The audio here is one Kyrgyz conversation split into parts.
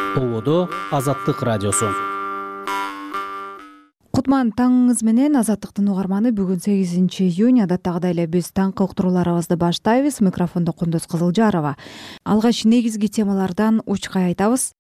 Болоодо Азаттык радиосу. Кутман таңыңыз менен. Азаттыктын угарманы. Бүгүн 8 июнь. Адаттагыдай эле биз таңкы уктурууларыбызды баштайбыз. Микрофондо Кундуз Кызылжарова. Алгач негизги темалардан учкай айтабыз.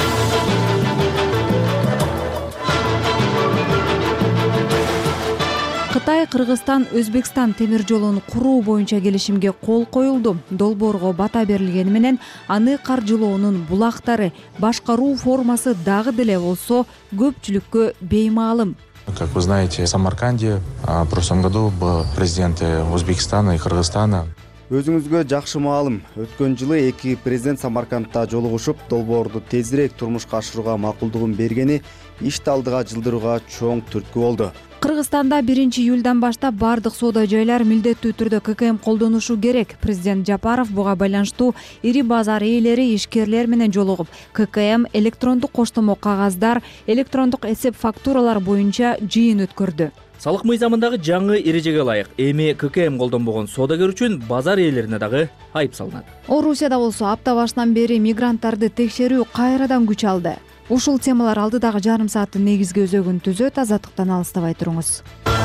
Кытай, Кыргызстан, Өзбекстан темир жолун куруу боюнча келишимге кол коюлду. Долбоорго бата берилгени менен аны каржылоонун булактары, башкаруу формасы дагы деле болсо көпчүлүккө беймаалым. Как вы знаете, в Самарканде в прошлом году был президенты Узбекистана и Кыргызстана. Өзүңүзгө жакшы маалым. Өткөн жылы эки президент Самаркандта жолугушуп, долбоорду тезирээк турмушка ашырууга макулдугун бергени ишти алдыга жылдырууга чоң түрткү болду. Кыргызстанда 1 июлдан баштап бардык соода жайлар милдеттүү түрдө ККМ колдонушу керек. Президент Жапаров буга байланыштуу ири базар ээлери, ишкерлер менен жолугуп, ККМ электрондук коштомо кагаздар, электрондук эсеп фактуралар боюнча жыйын өткөрдү. Салык мыйзамындагы жаңы эрежеге ылайык эми ККМ колдонбогон соодагер үчүн базар ээлерине дагы айып салынат. Орусияда болсо апта башынан бери мигранттарды текшерүү кайрадан күч алды. Ушул темалар алдыдагы жарым сааттын негизги өзөгүн түзөт. Азаттыктан алыстабай туруңуз.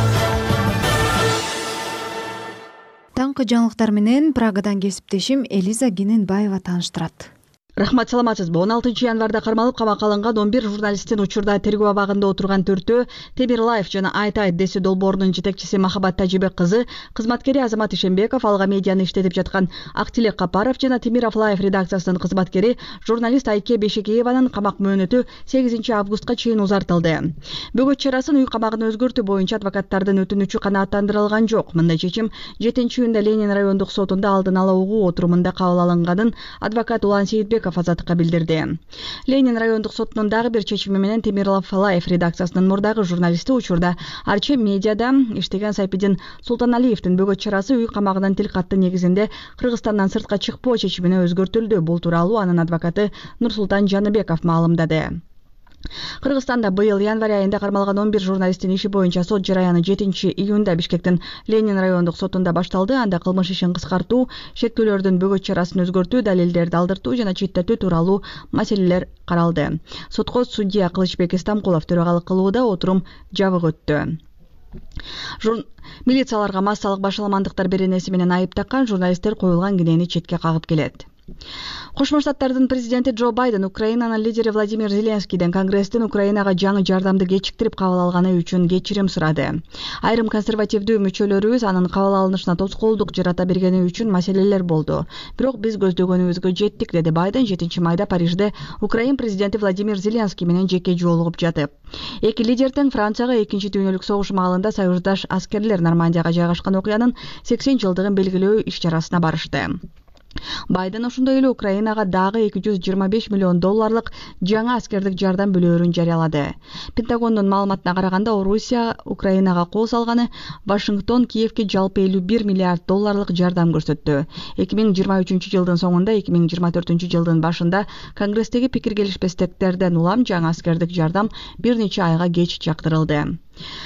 Таңкы жаңылыктар менен Прагадан кесиптешим Элиза Гененбаева тааныштырат. Рахмат, саламатсызбы? 16 январда кармалып камакка алынган 11 журналисттин учурда тергөө абагында отурган төртөө Темир Лайф жана Айт десүү долбоорунун жетекчиси Махабат Тажибек кызы, кызматкери Азамат Ишембеков, Алга медианы иштетип жаткан Актилек Капаров жана Темиров Лайф редакциясынын кызматкери журналист Айке Бешекееванын камак мөөнөтү 8 августка чейин узартылды. Бөгөт чарасын үй камагын өзгөртүү боюнча адвокаттардын өтүнүчү канааттандырылган жок. Мындай чечим 7 июнда Ленин райондук сотунда алдын ала угуу отурумунда кабыл алынганын адвокат Улан Сейитбеков Азаттыкка билдирди. Ленин райондук сотунун дагы бир чечими менен Темиров Лайф редакциясынын мурдагы журналисти учурда Арче медиада иштеген Сайпидин Султаналиевдин бөгөт чарасы үй камагынан тилкаттын негизинде Кыргызстандан сыртка чыкпоо чечимине өзгөртүлдү. Бул тууралуу анын адвокаты Нурсултан Жаныбеков маалымдады. Кыргызстанда быйыл январь айында кармалган 11 журналисттин иши боюнча сот жараяны 7 июнда Бишкектин Ленин райондук сотунда башталды. Анда кылмыш ишин кыскартуу, шектүүлөрдүн бөгөт чарасын өзгөртүү, далилдерди алдыртуу жана четтетүү тууралуу маселелер каралды. Сотко судья Кылычбек Истамкулов төрагалык кылууда, отурум жабык өттү. Милицияларга массалык башаламандыктар беренеси менен айып таккан журналисттер коюлган кенени четке кагып келет. Кошмо Штаттардын президенти Джо Байден Украинанын лидери Владимир Зеленскийден Конгресстин Украинага жаңы жардамды кечиктирип кабыл алганы үчүн кечирим сурады. Айрым консервативдүү мүчөлөрүбүз анын кабыл алынышына тоскоолдук жарата бергени үчүн маселелер болду. Бирок биз көздөгөнүбүзгө жеттик, деди Байден 7 майда Парижде Украин президенти Владимир Зеленский менен жеке жолугуп жатып. Эки лидер тең Францияга 2-дүйнөлүк согуш маалында союздаш аскерлер Нормандияга жайгашкан окуянын 80 жылдыгын белгилөө иш-чарасына барышты. Байден ошондой эле Украинага дагы $225 миллион жаңа аскердик жардам бөлөөрүн жарыялады. Пентагондун маалыматына караганда, Орусия Украинага кол салганы, Вашингтон Киевке жалпы $51 миллиард жардам көрсөттү. 2023 жылдын соңунда 2024 жылдын башында Конгресстеги пикир келишпестиктерден улам жаңа аскердик жардам бир нече айга кеч чактырылды.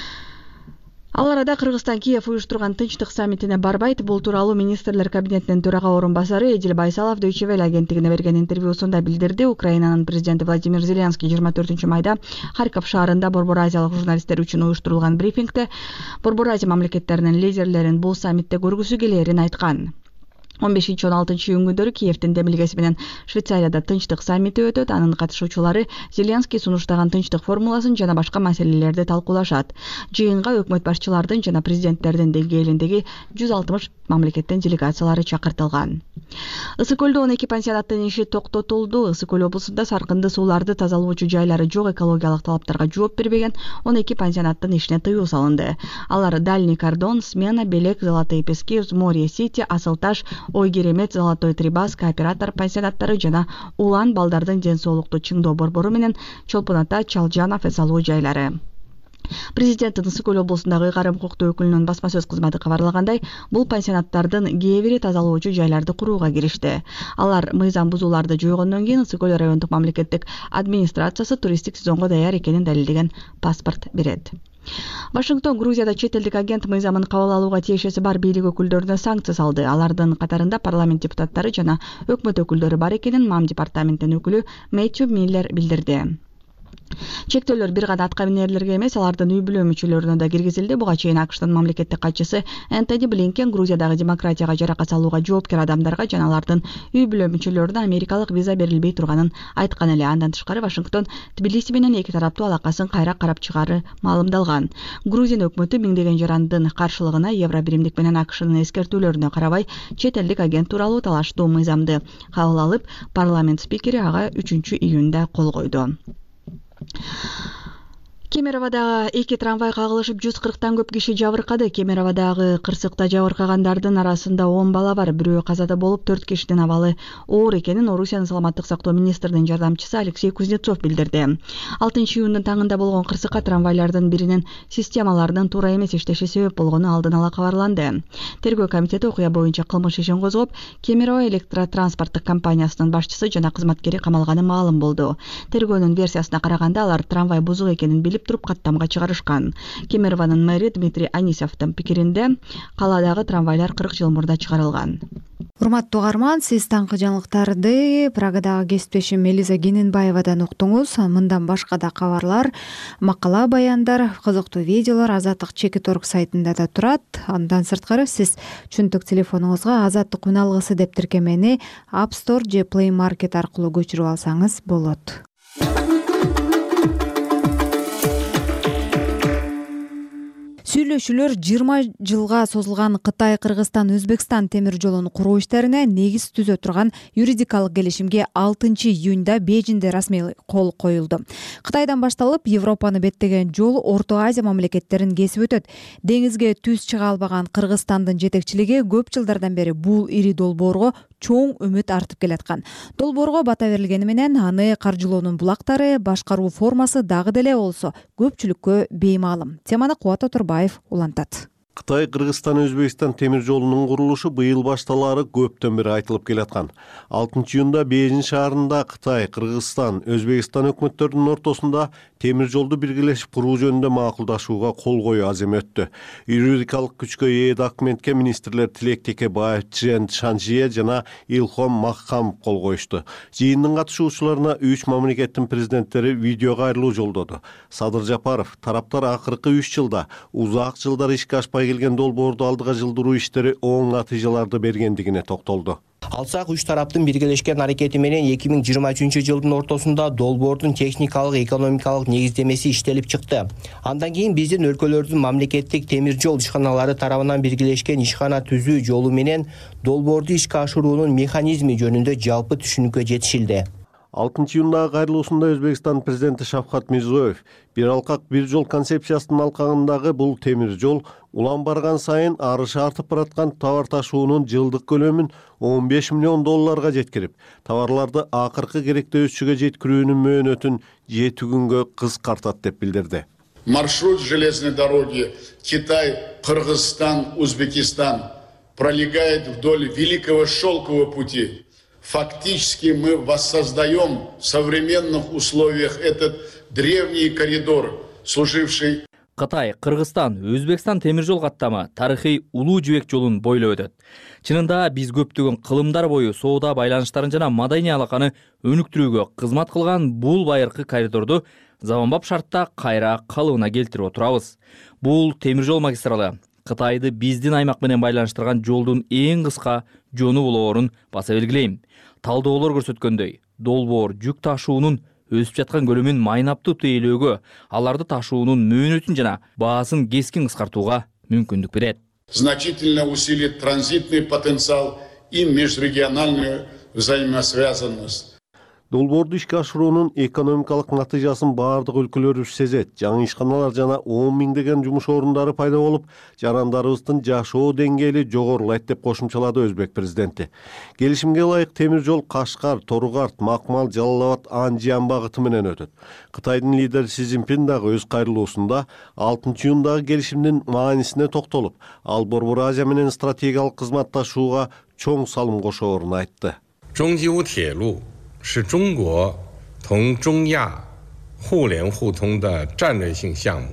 Ал арада Кыргызстан Киев уюштурган тынчтык саммитине барбайт. Бул тууралуу министрлер кабинетинин төрага орун басары Эдил Байсалов Deutsche Welle агенттигине берген интервьюсунда билдирди. Украинанын президенти Владимир Зеленский 24 майда Харьков шаарында Борбор Азиялык журналисттер үчүн уюштурулган брифингде Борбор Азия мамлекеттеринин лидерлерин бул саммитте көргүсү келээрин айткан. 15-16 июнь күндөрү Киевтин демилгеси менен Швейцарияда тынчтык саммити өтөт. Анын катышуучулары Зеленский сунуштаган тынчтык формуласын жана башка маселелерди талкуулашат. Жыйынга өкмөт башчылардын жана президенттердин деңгээлиндеги 160 мамлекеттин делегациялары чакыртылган. Ысык көлдө 12 пансионаттын иши токтотулду. Ысык көл облусунда саркынды сууларды тазалоочу жайлары жок, экологиялык талаптарга жооп бербеген 12 пансионаттын ишине тыюу салынды. Алар Дальний Кордон, Смена, Белек, Золотые Пески, Море Сити, Асылташ, Ой Керемет, Золотой Трибас, Кооператор пансионаттары жана Улан балдардын ден соолукту чыңдоо борбору менен Чолпон Ата, Чалжанов эсалуу жайлары. Президенттин Ысык көл облусундагы карым укуктуу өкүлүнүн басма сөз кызматы кабарлагандай, бул пансионаттардын кээ бири тазалоочу жайларды курууга киришти. Алар мыйзам бузууларды жойгондон кийин Ысык көл райондук мамлекеттик администрациясы туристтик сезонго даяр экенин далилдеген паспорт берет. Вашингтон Грузияда чет элдик агент мыйзамын кабыл алууга тиешеси бар бийлик өкүлдөрүнө санкция салды. Алардын катарында парламент депутаттары жана өкмөт өкүлдөрү бар экенин МАМ департаментинин өкүлү Мэтью Миллер билдирди. Чектөөлөр бир гана атка минерлерге эмес, алардын үй бүлө мүчөлөрүнө да киргизилди. Буга чейин АКШтын мамлекеттик катчысы Энтони Блинкен Грузиядагы демократияга жарака салууга жоопкер адамдарга жана алардын үй бүлө мүчөлөрүнө америкалык виза берилбей турганын айткан эле. Андан тышкары Вашингтон Тбилиси менен эки тараптуу алакасын кайра карап чыгаары маалымдалган. Грузия өкмөтү миңдеген жарандын каршылыгына евро биримдик менен АКШнын эскертүүлөрүнө карабай чет элдик агент тууралуу талаштуу мыйзамды кабыл алып, парламент спикери ага 3-июнда кол койду. Кемероводагы 2 трамвай кагылышып 140тан көп киши жабыркады. Кемероводагы кырсыкта жабыркагандардын арасында 10 бала бар. Бирөө казада болуп, 4 кишинин абалы оор экенин Орусиянын саламаттык сактоо министринин жардамчысы Алексей Кузнецов билдирди. 6-июндун таңында болгон кырсыкка трамвайлардын биринин системаларынын туура эмес иштеши себеп болгону алдын ала кабарланды. Тергөө комитети окуя боюнча кылмыш ишин козгоп, Кемерово электротранспорттук компаниясынын башчысы жана кызматкери камалганы маалым болду. Тергөөнүн версиясына караганда алар трамвай бузук экенин билип туруп каттамга чыгарышкан. Кемерованын мэри Дмитрий Анисовдун пикиринде калаадагы трамвайлар 40 жыл мурда чыгарылган. Урматтуу угарман, сиз таңкы жаңылыктарды Прагадагы кесиптешим Элиза Гененбаевадан уктуңуз. Мындан башка да кабарлар, макала, баяндар, кызыктуу видеолор Азаттык Чекит.орг сайтында да турат. Андан сырткары сиз чүнтүк телефонуңузга Азаттык үн алгысы деп тиркемени App Store же Play Market аркылуу көчүрүп алсаңыз болот. Сүйлөшүүлөр 20 жылга созулган Кытай, Кыргызстан, Өзбекстан темир жолун куруу иштерине негиз түзө турган юридикалык келишимге 6-июнда Бейжиңде расмий кол коюлду. Кытайдан башталып, Европаны беттеген жол Орто Азия мамлекеттерин кесип өтөт. Деңизге түз чыга албаган Кыргызстандын жетекчилиги көп жылдардан бери бул ири долбоорго чоң үмүт артып келаткан. Долбоорго бата берилгени менен аны каржылоонун булактары, башкаруу формасы дагы деле болсо көпчүлүккө беймаалым. Теманы Кубат Отурбаев улантат. Кытай, Кыргызстан, Өзбекстан темир жолунун курулушу быйыл башталары көптөн бери айтылып келаткан. 6-июнда Бейжиң шаарында Кытай, Кыргызстан, Өзбекстан өкмөттөрүнүн ортосунда темир жолду биргелешип куруу жөнүндө макулдашууга кол коюу азем өттү. Юридикалык күчкө ээ документке министрлер Тилек Текебаев, Чжэн Шанжие жана Илхом Махкамов кол коюшту. Жыйындын катышуучуларына 3 мамлекеттин президенттери видео кайрылуу жолдоду. Садыр Жапаров тараптар акыркы 3 жылда узак жылдар ишке ашпай келген долбоорду алдыга жылдыруу иштери оң натыйжаларды бергендигине токтолду. Алсак, үч тараптын биргелешкен аракети менен 2023 жылдын ортосунда долбоордун техникалык, экономикалык негиздемеси иштелип чыкты. Андан кийин биздин өлкөлөрдүн мамлекеттик темир жол ишканалары тарабынан биргелешкен ишкана түзүү жолу менен долбоорду ишке ашыруунун механизми жөнүндө жалпы түшүнүккө жетишилди. 6-июндагы кайрылуусунда Өзбекстан президенти Шавкат Мирзиёев бир алкак бир жол концепциясынын алкагындагы бул темир жол улам барган сайын арышы артып бараткан товар ташуунун жылдык көлөмүн $15 миллион жеткирип, товарларды акыркы керектөөсүгө жеткирүүнүн мөөнөтүн 7 күнгө кыскартат деп билдирди. Маршрут железной дороги Китай, Кыргызстан, Узбекистан пролегает вдоль Великого Шелкового пути. Фактически мы воссоздаем в современных условиях этот древний коридор, служивший... Кытай, Кыргызстан, Өзбекстан темир жол каттамы тарыхый улуу жибек жолун бойлой өтөт. Чынында биз көптөгөн кылымдар бою соода байланыштарын жана маданий алаканы өнүктүрүүгө кызмат кылган бул байыркы коридорду заманбап шартта кайра калыбына келтирип отурабыз. Бул темир жол магистралы Кытайды биздин аймак менен байланыштырган жолдун эң кыска жону болоорун баса белгилейм. Талдоолор көрсөткөндөй, долбоор жүк ташуунун өсүп жаткан көлөмүн майнаптуу тейлөөгө, аларды ташуунун мөөнөтүн жана баасын кескин кыскартууга мүмкүндүк берет. Значительно усилит транзитный потенциал и межрегиональную взаимосвязанность. Долбоорду ишке ашыруунун экономикалык натыйжасын баардык өлкөлөрүбүз сезет. Жаңы ишканалар жана 10 миңдеген жумуш орундары пайда болуп, жарандарыбыздын жашоо деңгээли жогорулайт деп кошумчалады Өзбек президенти. Келишимге ылайык темир жол Кашкар, Торугарт, Макмал, Жалал-Абад, Анжиан багыты менен өтөт. Кытайдын лидери Си Цзиньпин дагы өз кайрылуусунда 6-июндагы келишимдин маанисине токтолуп, ал Борбор Азия менен стратегиялык кызматташууга чоң салым кошоорун айтты. 是中国同中亚互联互通的战略性项目。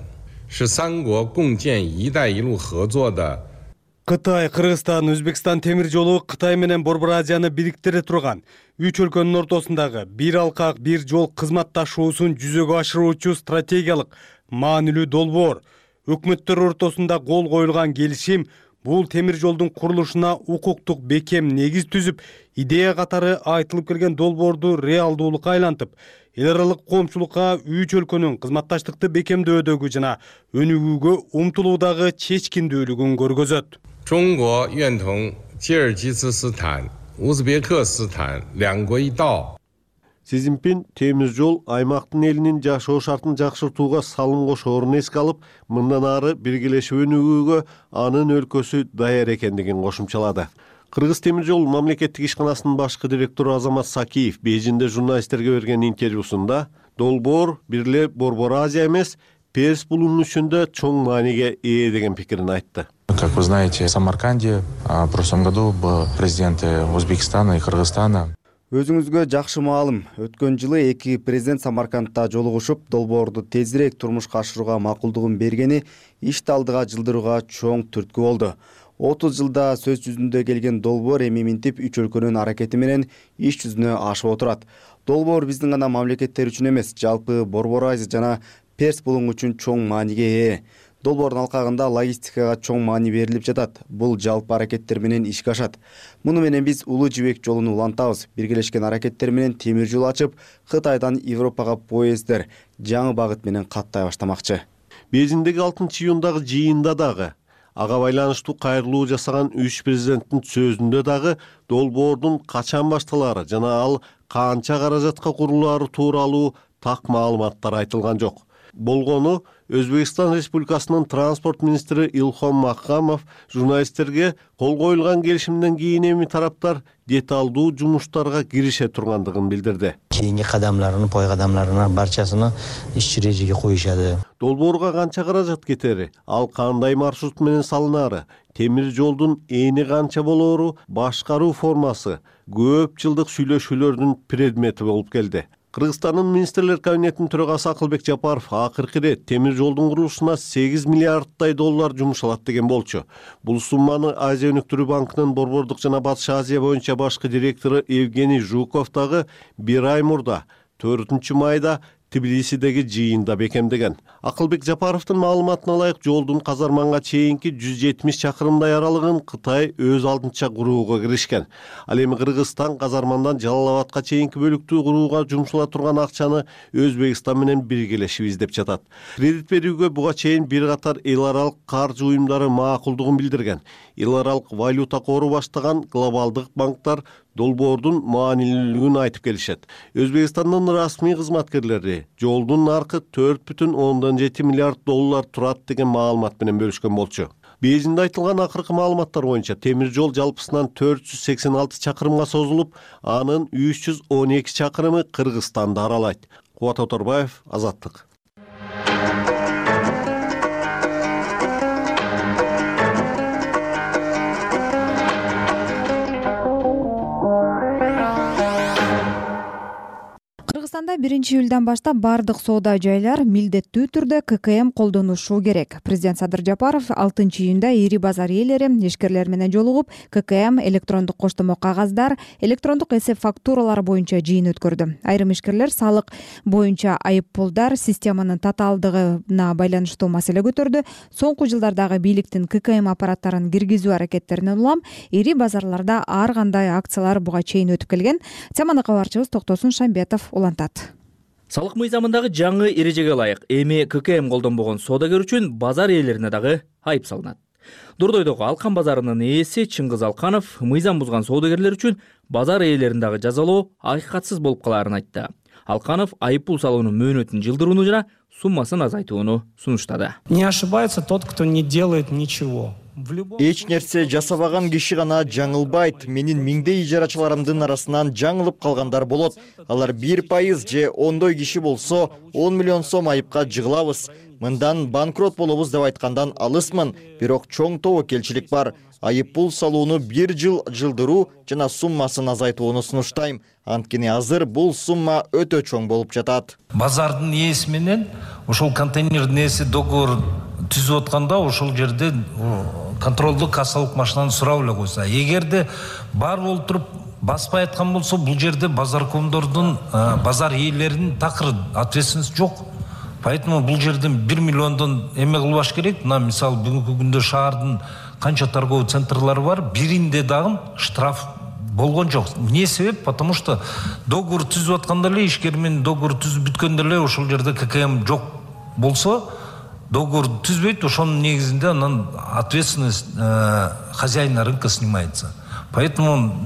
是三国共建“一带一路”合作的 Кытай, Кыргызстан, Өзбекстан темир жолу Кытай менен Борбор Азияны бириктире турган үч өлкөнүн ортосундагы бир алкак, бир жол кызматташуусун жүзөгө ашыруучу стратегиялык маанилүү долбоор. Өкмөттөр ортосунда кол коюлган келишим бул темир жолдун курулушуна укуктук бекем негиз түзүп, идея катары айтылып келген долбоорду реалдуулукка айлантып, эл аралык коомчулукка үч өлкөнүн кызматташтыкты бекемдөөдөгү жана өнүгүүгө умтулуудагы чечкиндүүлүгүн көргөзөт. 中国愿同吉尔吉斯斯坦、乌兹别克斯坦两国一道。 Си Цзиньпин темир жол аймактын элинин жашоо шартын жакшыртууга салым кошоорун эске алып, мындан ары биргелешип өнүгүүгө анын өлкөсү даяр экендигин кошумчалады. Кыргыз темир жол мамлекеттик ишканасынын башкы директору Азамат Сакиев Бейжиңде журналисттерге берген интервьюсунда долбоор бир эле Борбор Азия эмес, Перс булунушунда чоң мааниге ээ деген пикирин айтты. Как вы знаете, в Самарканде в прошлом году президенты Узбекистана и Кыргызстана. Өзүңүзгө жакшы маалым. Өткөн жылы эки президент Самаркандта жолугушуп, долбоорду тезирээк турмушка ашырууга макулдугун бергени ишти алдыга жылдырууга чоң түрткү болду. 30 жылда сөз жүзүндө келген долбоор эми минтип үч өлкөнүн аракети менен иш жүзүнө ашып отурат. Долбоор биздин гана мамлекеттер үчүн эмес, жалпы Борбор Азия жана Перс булуң үчүн чоң мааниге ээ. Долбоордун алкагында логистикага чоң маани берилип жатат. Бул жалпы аракеттер менен ишке ашат. Муну менен биз улуу жибек жолун улантабыз. Биргелешкен аракеттер менен темир жол ачып, Кытайдан Европага поезддер жаңы багыт менен каттай баштамакчы. Бейжиңдеги 6-июндагы жыйында дагы ага байланыштуу кайрылуу жасаган үч президенттин сөзүндө дагы долбоордун качан башталары жана ал канча каражатка курулаары тууралуу так маалыматтар айтылган жок. Болгону Өзбекстан Республикасынын транспорт министри Илхом Макхамов журналисттерге кол коюлган келишимден кийин эми тараптар деталдуу жумуштарга кирише тургандыгын билдирди. Кийинки кадамларын, пой кадамларынын барчасын иш эрежеге коюшады. Долбоорго канча каражат кетери, ал кандай маршрут менен салынары, темир жолдун эни канча болоору, башкаруу формасы көп жылдык сүйлөшүүлөрдүн предмети болуп келди. Кыргызстандын министрлер кабинетинин төрагасы Акылбек Жапаров акыркы ирет темир жолдун курулушуна 8 миллиардтай доллар жумшалат деген болчу. Бул сумманы Азия өнүктүрүү банкынын Борбордук жана Батыш Азия боюнча башкы директору Евгений Жуков дагы бир ай мурда 4-майда Тбилисидеги жыйында бекемдеген. Акылбек Жапаровдун маалыматына ылайык жолдун Казарманга чейинки 170 чакырымдай аралыгын Кытай өз алдынча курууга киришкен. Ал эми Кыргызстан Казармандан Жалал-Абадка чейинки бөлүктү курууга жумшула турган акчаны Өзбекстан менен биргелешип издеп жатат. Кредит берүүгө буга чейин бир катар эл аралык каржы уюмдары макулдугун билдирген. Эл аралык валюта кору баштаган глобалдык банктар долбоордун маанилүүлүгүн айтып келишет. Өзбекстандын расмий кызматкерлери жолдун наркы 4,7 миллиард доллар турат деген маалымат менен бөлүшкөн болчу. Бейжиңде айтылган акыркы маалыматтар боюнча темир жол жалпысынан 486 чакырымга созулуп, анын 312 чакырымы Кыргызстанды аралайт. Кубат Оторбаев, Азаттык. Кыргызстанда 1-июлдан баштап бардык соода жайлар милдеттүү түрдө ККМ колдонушу керек. Президент Садыр Жапаров 6-июнда ири базар ээлери, ишкерлер менен жолугуп, ККМ, электрондук коштомо кагаздар, электрондук эсеп фактуралары боюнча жыйын өткөрдү. Айрым ишкерлер салык боюнча айыппулдар системанын татаалдыгына байланыштуу маселе көтөрдү. Соңку жылдардагы бийликтин ККМ аппараттарын киргизүү аракеттеринен улам ири базарларда ар кандай акциялар буга чейин өтүп келген. Теманы кабарчыбыз Токтосун Шамбетов улантат. Салык мыйзамындагы жаңы эрежеге ылайык эми ККМ колдонбогон соодагер үчүн базар ээлерине дагы айып салынат. Дордойдогу Алкан базарынын ээси Чыңгыз Алканов мыйзам бузган соодагерлер үчүн базар ээлерин дагы жазалоо акыйкатсыз болуп калаарын айтты. Алканов айыппул салуунун мөөнөтүн жылдырууну жана суммасын азайтууну сунуштады. Не ошибается тот, кто не делает ничего. Эч нерсе жасабаган киши гана жаңылбайт. Менин миңдей ижарачыларымдын арасынан жаңылып калгандар болот. Алар 1% же 10 киши болсо 10 миллион сом айыпка жыгылабыз. Мындан банкрот болобуз деп айткандан алысмын, бирок чоң тобокелчилик бар. Айыппул салууну 1 жыл жылдыруу жана суммасын азайтууну сунуштайм. Анткени азыр бул сумма өтө чоң болуп жатат. Базардын ээси менен ошол контейнердин ээси договор түзүп атканда ошол жерде контролдук кассалык машинаны сурап эле койсо, эгерде бар болуп туруп баспай айткан болсо, бул жерде базаркомдордун, базар ээлеринин такыр ответственности жок. Поэтому бул жерден 1 миллиондон эме кылбаш керек. Мына мисалы бүгүнкү күндө шаардын канча торговый центрлары бар, биринде дагы штраф болгон жок. Эмне себеп? Потому что договор түзүп атканда эле, ишкер менен договор түзүп бүткөндө эле ошол жерде ККМ жок болсо, договор түзбөйт, ошонун негизинде анан ответственность хозяина рынка снимается. Поэтому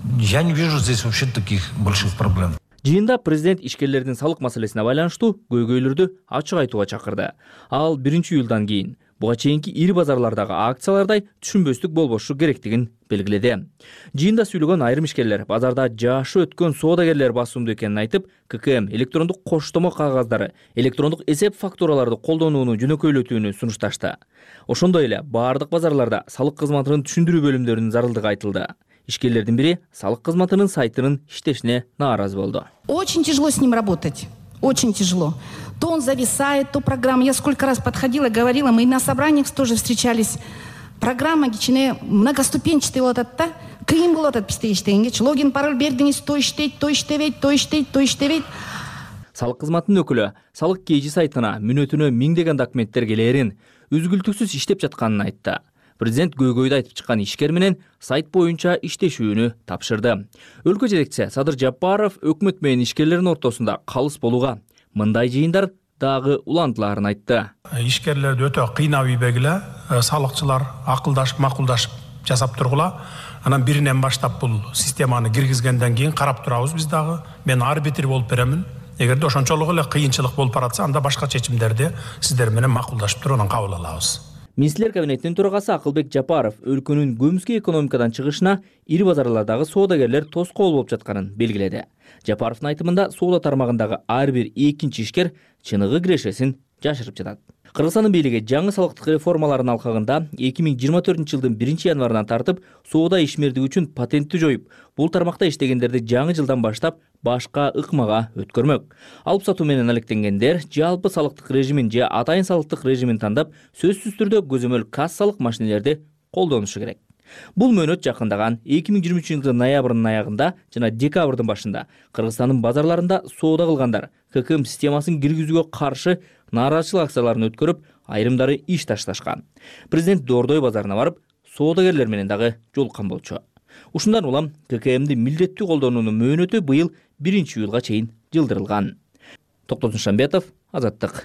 я не вижу здесь вообще таких больших проблем. Жыйында президент ишкерлердин салык маселесине байланыштуу көйгөйлөрдү ачык айтууга чакырды. Ал 1-июлдан кийин буга чейинки ири базарлардагы акциялардай түшүнбөстүк болбошу керектигин белгиледи. Жыйында сүйлөгөн айрым ишкерлер базарда жашы өткөн соодагерлер басымдуу экенин айтып, ККМ электрондук коштомо кагаздары, электрондук эсеп фактураларды колдонууну жөнөкөйлөтүүнү сунушташты. Ошондой эле баардык базарларда салык кызматынын түшүндүрүү бөлүмдөрүнүн зарылдыгы айтылды. Ишкерлердин бири салык кызматынын сайтынын иштешине нааразы болду. Очень тяжело с ним работать. Очень тяжело. То он зависает, то программа. Я сколько раз подходила, говорила, мы на собраниях тоже встречались. Программа кичине многоступенчатый вот это, кыйын болот бизде иштегенге. Логин, пароль бердиңиз, то иштейт, то иштебейт, то иштейт, то иштебейт. Салык кызматынын өкүлү салык KG сайтына мүнөтүнө миңдеген документтер келерин, үзгүлтүксүз иштеп жатканын айтты. Президент көйгөйдү айтып чыккан ишкер менен сайт боюнча иштешүүнү тапшырды. Өлкө жетекчиси Садыр Жапаров өкмөт менен ишкерлердин ортосунда калыс болууга мындай жыйындар дагы улантыларын айтты. Ишкерлерди өтө кыйнап ийбегиле, салыкчылар акылдашып, макулдашып жасап тургула. Анан биринен баштап бул системаны киргизгенден кийин карап турабыз биз дагы. Мен арбитр болуп беремин. Эгерде ошончолук эле кыйынчылык болуп баратса, анда башка чечимдерди сиздер менен макулдашып туруп анан кабыл алабыз. Министрлер кабинетинин төрагасы Акылбек Жапаров өлкөнүн көмүскө экономикадан чыгышына ири базарлардагы соодагерлер тоскоол болуп жатканын белгиледи. Жапаровдун айтымында соода тармагындагы ар бир экинчи ишкер чыныгы кирешесин жашырып жатат. Кыргызстандын бийлиги жаңы салыктык реформалардын алкагында 2024-жылдын 1-январынан тартып соода ишмердиги үчүн патентти жоюп, бул тармакта иштегендерди жаңы жылдан баштап башка ыкмага өткөрмөк. Алып сатуу менен алектенгендер жалпы салыктык режимин же атайын салыктык режимин тандап, сөзсүз түрдө көзөмөл кассалык машинелерди колдонушу керек. Бул мөөнөт жакындаган 2023-жылдын ноябрынын аягында жана декабрдын башында Кыргызстандын базарларында соода кылгандар ККМ системасын киргизүүгө каршы нааразычылык акцияларын өткөрүп, айрымдары иш ташташкан. Президент Дордой базарына барып, соодагерлер менен дагы жолуккан болчу. Ушундан улам ККМди милдеттүү колдонуунун мөөнөтү быйыл 1-июлга чейин жылдырылган. Токтосун Шамбетов, Азаттык.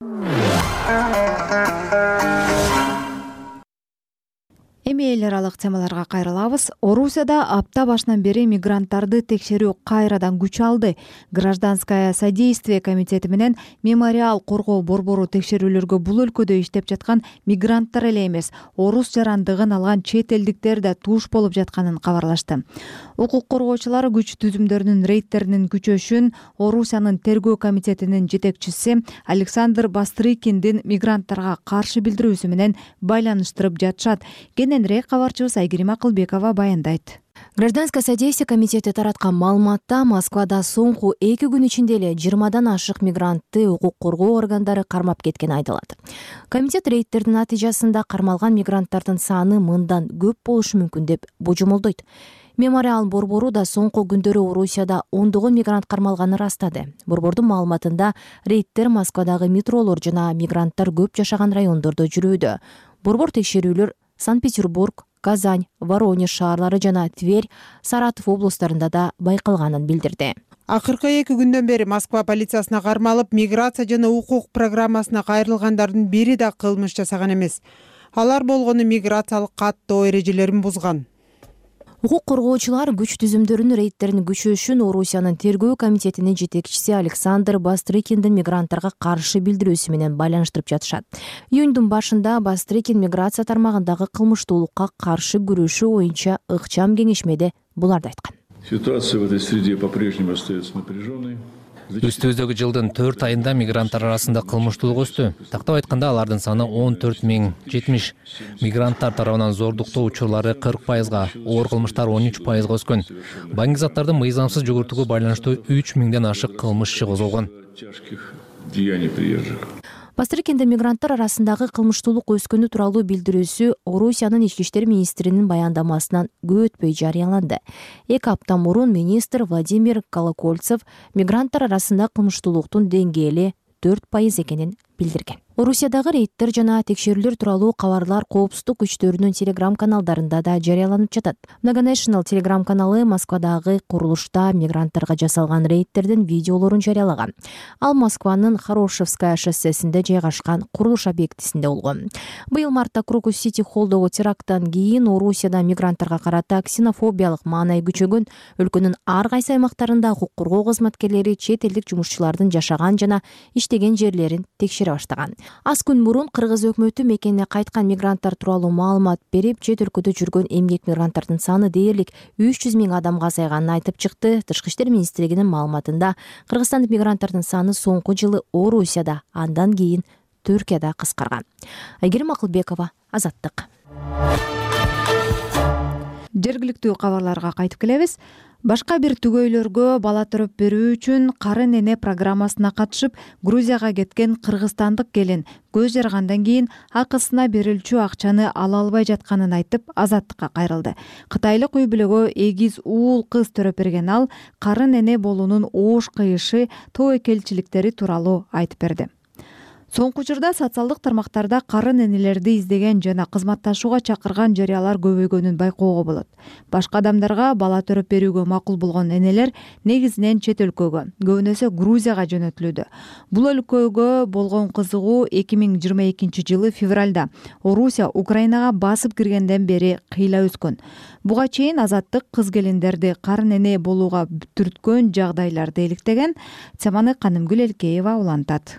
Эми эл аралык темаларга кайрылабыз. Орусияда апта башынан бери мигранттарды текшерүү кайрадан күч алды. Гражданское содействие комитети менен мемориал коргоо борбору текшерүүлөргө бул өлкөдө иштеп жаткан мигранттар эле эмес, орус жарандыгын алган чет элдиктер да туш болуп жатканын кабарлашты. Укук коргоочулар күч түзүмдөрүнүн рейдтеринин күчөшүн Орусиянын тергөө комитетинин жетекчиси Александр Бастрыкиндин мигранттарга каршы билдирүүсү менен байланыштырып жатышат. Кененирээк кабарчыбыз Айгерим Акылбекова баяндайт. Гражданское содействие комитети тараткан маалыматта Москвада соңку 2 күн ичинде эле 20-дан ашык мигрантты укук коргоо органдары кармап кеткени айтылат. Комитет рейдтердин натыйжасында кармалган мигранттардын саны мындан көп болушу мүмкүн деп божомолдойт. Мемориал борбору да соңку күндөрү Орусияда ондогон мигрант кармалганын растады. Борбордун маалыматында рейдтер Москвадагы метролор жана мигранттар көп жашаган райондордо жүрүүдө. Борбор текшерүүлөр Санкт-Петербург, Казань, Воронеж шаарлары жана Тверь, Саратов облустарында да байкалганын билдирди. Акыркы 2 күндөн бери Москва полициясына кармалып, миграция жана укук программасына кайрылгандардын бири да кылмыш жасаган эмес. Алар болгону миграциялык каттоо эрежелерин бузган. Укук коргоочулар күч түзүмдөрүнүн рейдтерин күчөшүн Орусиянын тергөө комитетинин жетекчиси Александр Бастрыкиндин мигранттарга каршы билдирүүсү менен байланыштырып жатышат. Июндун башында Бастрыкин миграция тармагындагы кылмыштуулукка каршы күрөшүү боюнча ыкчам кеңешмеде буларды айткан. Ситуация в этой среде по-прежнему остается напряженной. Үстүбүздөгү жылдын 4 айында мигранттар арасында кылмыштуулук өстү. Тактап айтканда алардын саны 14.070. Мигранттар тарабынан зордуктоо учурлары 40%, оор кылмыштар 13%га өскөн. Баңгизаттардын мыйзамсыз жүгүртүүгө байланыштуу 3000ден ашык кылмыш иши козголгон. Бастрыкенде мигранттар арасындагы кылмыштуулук өскөнү тууралуу билдирүүсү Орусиянын ички иштер министринин баяндамасынан көп өтпөй жарыяланды. 2 апта мурун министр Владимир Колокольцев мигранттар арасында кылмыштуулуктун деңгээли 4% экенин билдирген. Орусиядагы рейдтер жана текшерүүлөр тууралуу кабарлар коопсуздук күчтөрүнүн телеграм каналдарында да жарыяланып жатат. Многоnational телеграм каналы Москвадагы курулушта мигранттарга жасалган рейдтердин видеолорун жарыялаган. Ал Москванын Хорошевская шоссесинде жайгашкан курулуш объектисинде болгон. Быйыл мартта Крокус Сити холдогу теракттан кийин Орусияда мигранттарга карата ксенофобиялык маанай күчөгөн, өлкөнүн ар кайсы аймактарында укук коргоо кызматкерлери чет элдик жумушчулардын жашаган жана иштеген жерлерин текшере баштаган. Аз күн мурун Кыргыз өкмөтү мекенине кайткан мигранттар тууралуу маалымат берип, чет өлкөдө жүргөн эмгек мигранттардын саны дээрлик 300 000 адамга азайганын айтып чыкты. Тышкы иштер министрлигинин маалыматында кыргызстандык мигранттардын саны соңку жылы Орусияда, андан кийин Түркияда кыскарган. Айгерим Акылбекова, Азаттык. Жергиликтүү кабарларга кайтып келебиз. Башка бир түгөйлөргө бала төрөп берүү үчүн Карын эне программасына катышып, Грузияга кеткен кыргызстандык келин көз жаргандан кийин акысына берилчү акчаны ала албай жатканын айтып, Азаттыкка кайрылды. Кытайлык үй бүлөгө эгиз уул кыз төрөп берген ал Карын эне болуунун оош кыйышы, тобокелчиликтери тууралуу айтып берди. Соңку учурда социалдык тармактарда карын энелерди издеген жана кызматташууга чакырган жарыялар көбөйгөнүн байкоого болот. Башка адамдарга бала төрөп берүүгө макул болгон энелер негизинен чет өлкөгө, көбүнөсү Грузияга жөнөтүлүүдө. Бул өлкөгө болгон кызыгуу 2022 жылы февралда Орусия Украинага басып киргенден бери кыйла өскөн. Буга чейин Азаттык кыз келиндерди карын эне болууга түрткөн жагдайларды иликтеген. Теманы Канымгүл Элкеева улантат.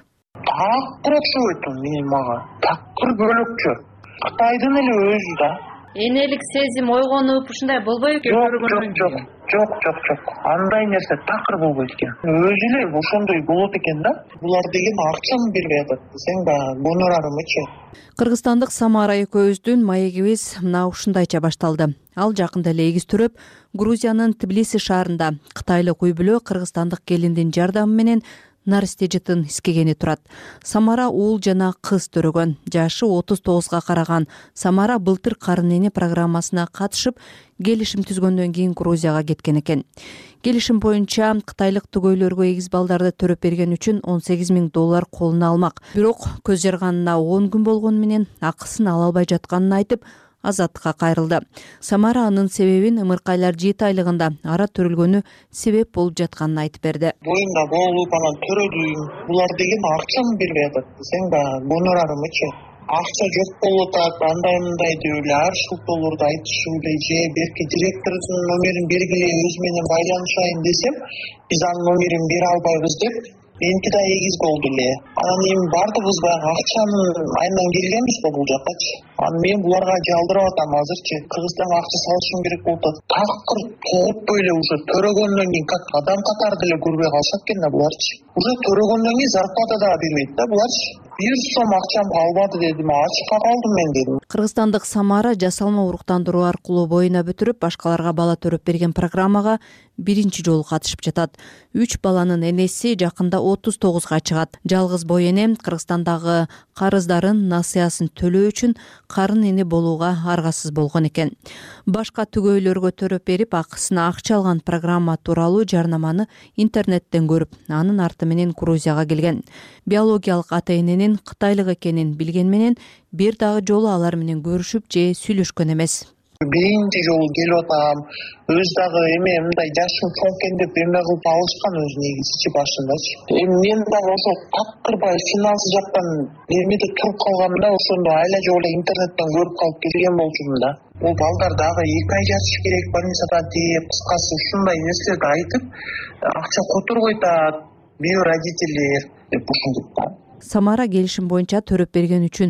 Такыр окшобойт менин мага. Такыр бөлөкчө. Кытайдын эле өзү да. Энелик сезим ойгонуп ушундай болбойт экен. Жок. Андай нерсе такыр болбойт экен. Өзү эле ошондой болот экен да. Булар деген акчаны бербей атат. Сен да гонорарымычы. Кыргызстандык Самара экөөбүздүн маегибиз мына ушундайча башталды. Ал жакында эле эгиз төрөп, Грузиянын Тбилиси шаарында кытайлык үй бүлө кыргызстандык келиндин жардамы менен Нарстежитин искегени турат. Самара уул жана кыз төрөгөн. Жашы 39га караган Самара былтыр карын эне программасына катышып, келишим түзгөндөн кийин Грузияга кеткен экен. Келишим боюнча кытайлык түгөйлөргө эгиз балдарды төрөп берген үчүн $18 000 колуна алмак. Бирок көз жарганына 10 күн болгону менен акысын ала албай жатканын айтып, Азаттыкка кайрылды. Самара анын себебин ымыркайлар 7 айлыгында ара төрүлгөнү себеп болуп жатканын айтып берди. Боюнда болуп, анан төрөдүм. Булар деген акчаны бербей атат. Сен да гонорарымычы. Акча жок болуп атат, андай деп эле ар шылтоолорду айтышып эле же берки директордун номерин бергиле, өзү менен байланышайын десем, биз анын номерин бере албайбыз деп меники да эгиз болду эле. Анан эми бардыгыбыз баягы акчанын айынан келгенбиз го бул жаккачы. Анан мен буларга жалдырып атам азырчы. Кыргызстанга акча салышым керек болуп атат. Такыр тогуппой эле уже төрөгөндөн кийин как адам катарды эле көрбөй калышат экен да буларчы. Уже төрөгөндөн кийин зарплата да бербейт да буларчы. 1 сом акчамды албады дедим, ачыкка калдым мен дедим. Кыргызстандык Самара жасалма уруктандыруу аркылуу боюна бүтүрүп, башкаларга бала төрөп берген программага биринчи жолу катышып жатат. 3 баланын энеси жакында 39га чыгат. Жалгыз бой эне Кыргызстандагы карыздарын, насыясын төлөө үчүн карын эне болууга аргасыз болгон экен. Башка түгөйлөргө төрөп берип, акысына акча алган программа тууралуу жарнаманы интернеттен көрүп, анын арты менен Грузияга келген. Биологиялык ата эненин кытайлык экенин билген менен бир дагы жолу алар менен көрүшүп же сүйлөшкөн эмес. Биринчи жолу келип атам, өз дагы эме мындай жашым чоң экен деп эме кылып алышкан өзү негизичи башындачы. Эми мен дагы ошо такырбай финансы жактан эмеде туруп калгам да, ошондо айла жок эле интернеттен көрүп калып келген болчумун да. Ол балдар дагы 2 ай жатыш керек, больницадан деп, кыскасы ушундай нерселерди айтып, акча которбойт атат, биородителер деп ушинтип да. Самара келишим боюнча төрөп берген үчүн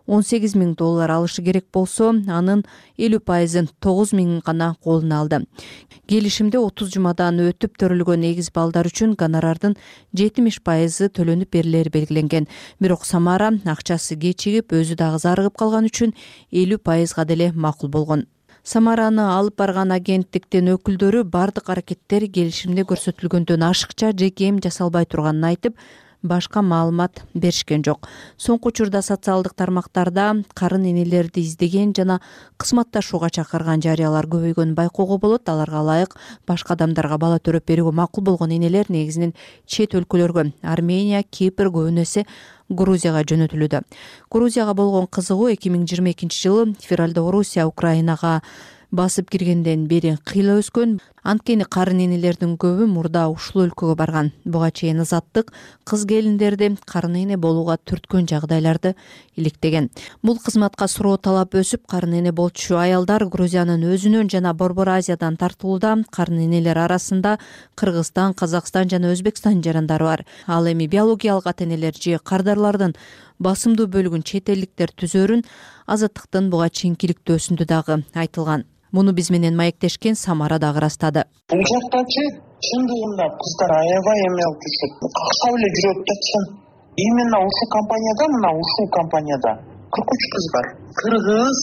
$18.000 алышы керек болсо, анын 50%-ын 9.000 гана колуна алды. Келишимде 30 жумадан өтүп төрөлгөн эгиз балдар үчүн гонорардын 70%-ы төлөнүп берилери белгиленген. Бирок Самара акчасы кечигип, өзү дагы зарыгып калган үчүн 50%-га деле макул болгон. Самараны алып барган агенттиктин өкүлдөрү бардык аракеттер келишимде көрсөтүлгөндөн ашыкча же кем жасалбай турганын айтып, башка маалымат беришкен жок. Соңку учурда социалдык тармактарда карын энелерди издеген жана кызматташууга чакырган жарыялар көбөйгөнүн байкоого болот. Аларга ылайык башка адамдарга бала төрөп берүүгө макул болгон энелер негизинен чет өлкөлөргө, Армения, Кипр, көбүнө эсе Грузияга жөнөтүлүүдө. Грузияга болгон кызыгуу 2022-жылы федералдык Орусия Украинага басып киргенден бери кыйла өскөн. Анткени карын энелердин көбү мурда ушул өлкөгө барган. Буга чейин Азаттык кыз келиндерди карын эне болууга түрткөн жагдайларды иликтеген. Бул кызматка суроо талап өсүп, карын эне болчу аялдар Грузиянын өзүнөн жана Борбор Азиядан тартылууда. Карын энелер арасында Кыргызстан, Казакстан жана Өзбекстан жарандары бар. Ал эми биологиялык ата энелер же кардарлардын басымдуу бөлүгүн чет элдиктер түзөрүн Азаттыктын буга чейин кириктөөсүндө дагы айтылган. Муну биз менен маектешкен Самара дагы ырастады. Бул жактачы чындыгында кыздар аябай эме алып жүрүшөт. Какса эле жүрөт да чын. Именно ушул компанияда 43 кыз бар. Кыргыз,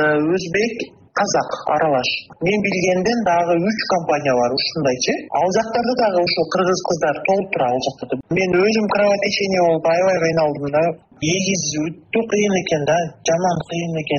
өзбек, казак аралаш. Мен билгенден дагы 3 компания бар ушундайчы. Ал жактарда дагы ушул кыргыз кыздар толуп тура ал жакта. Мен өзүм кровотечение болуп аябай кыйналдым да. Эгиз өтө кыйын экен да, жаман кыйын экен.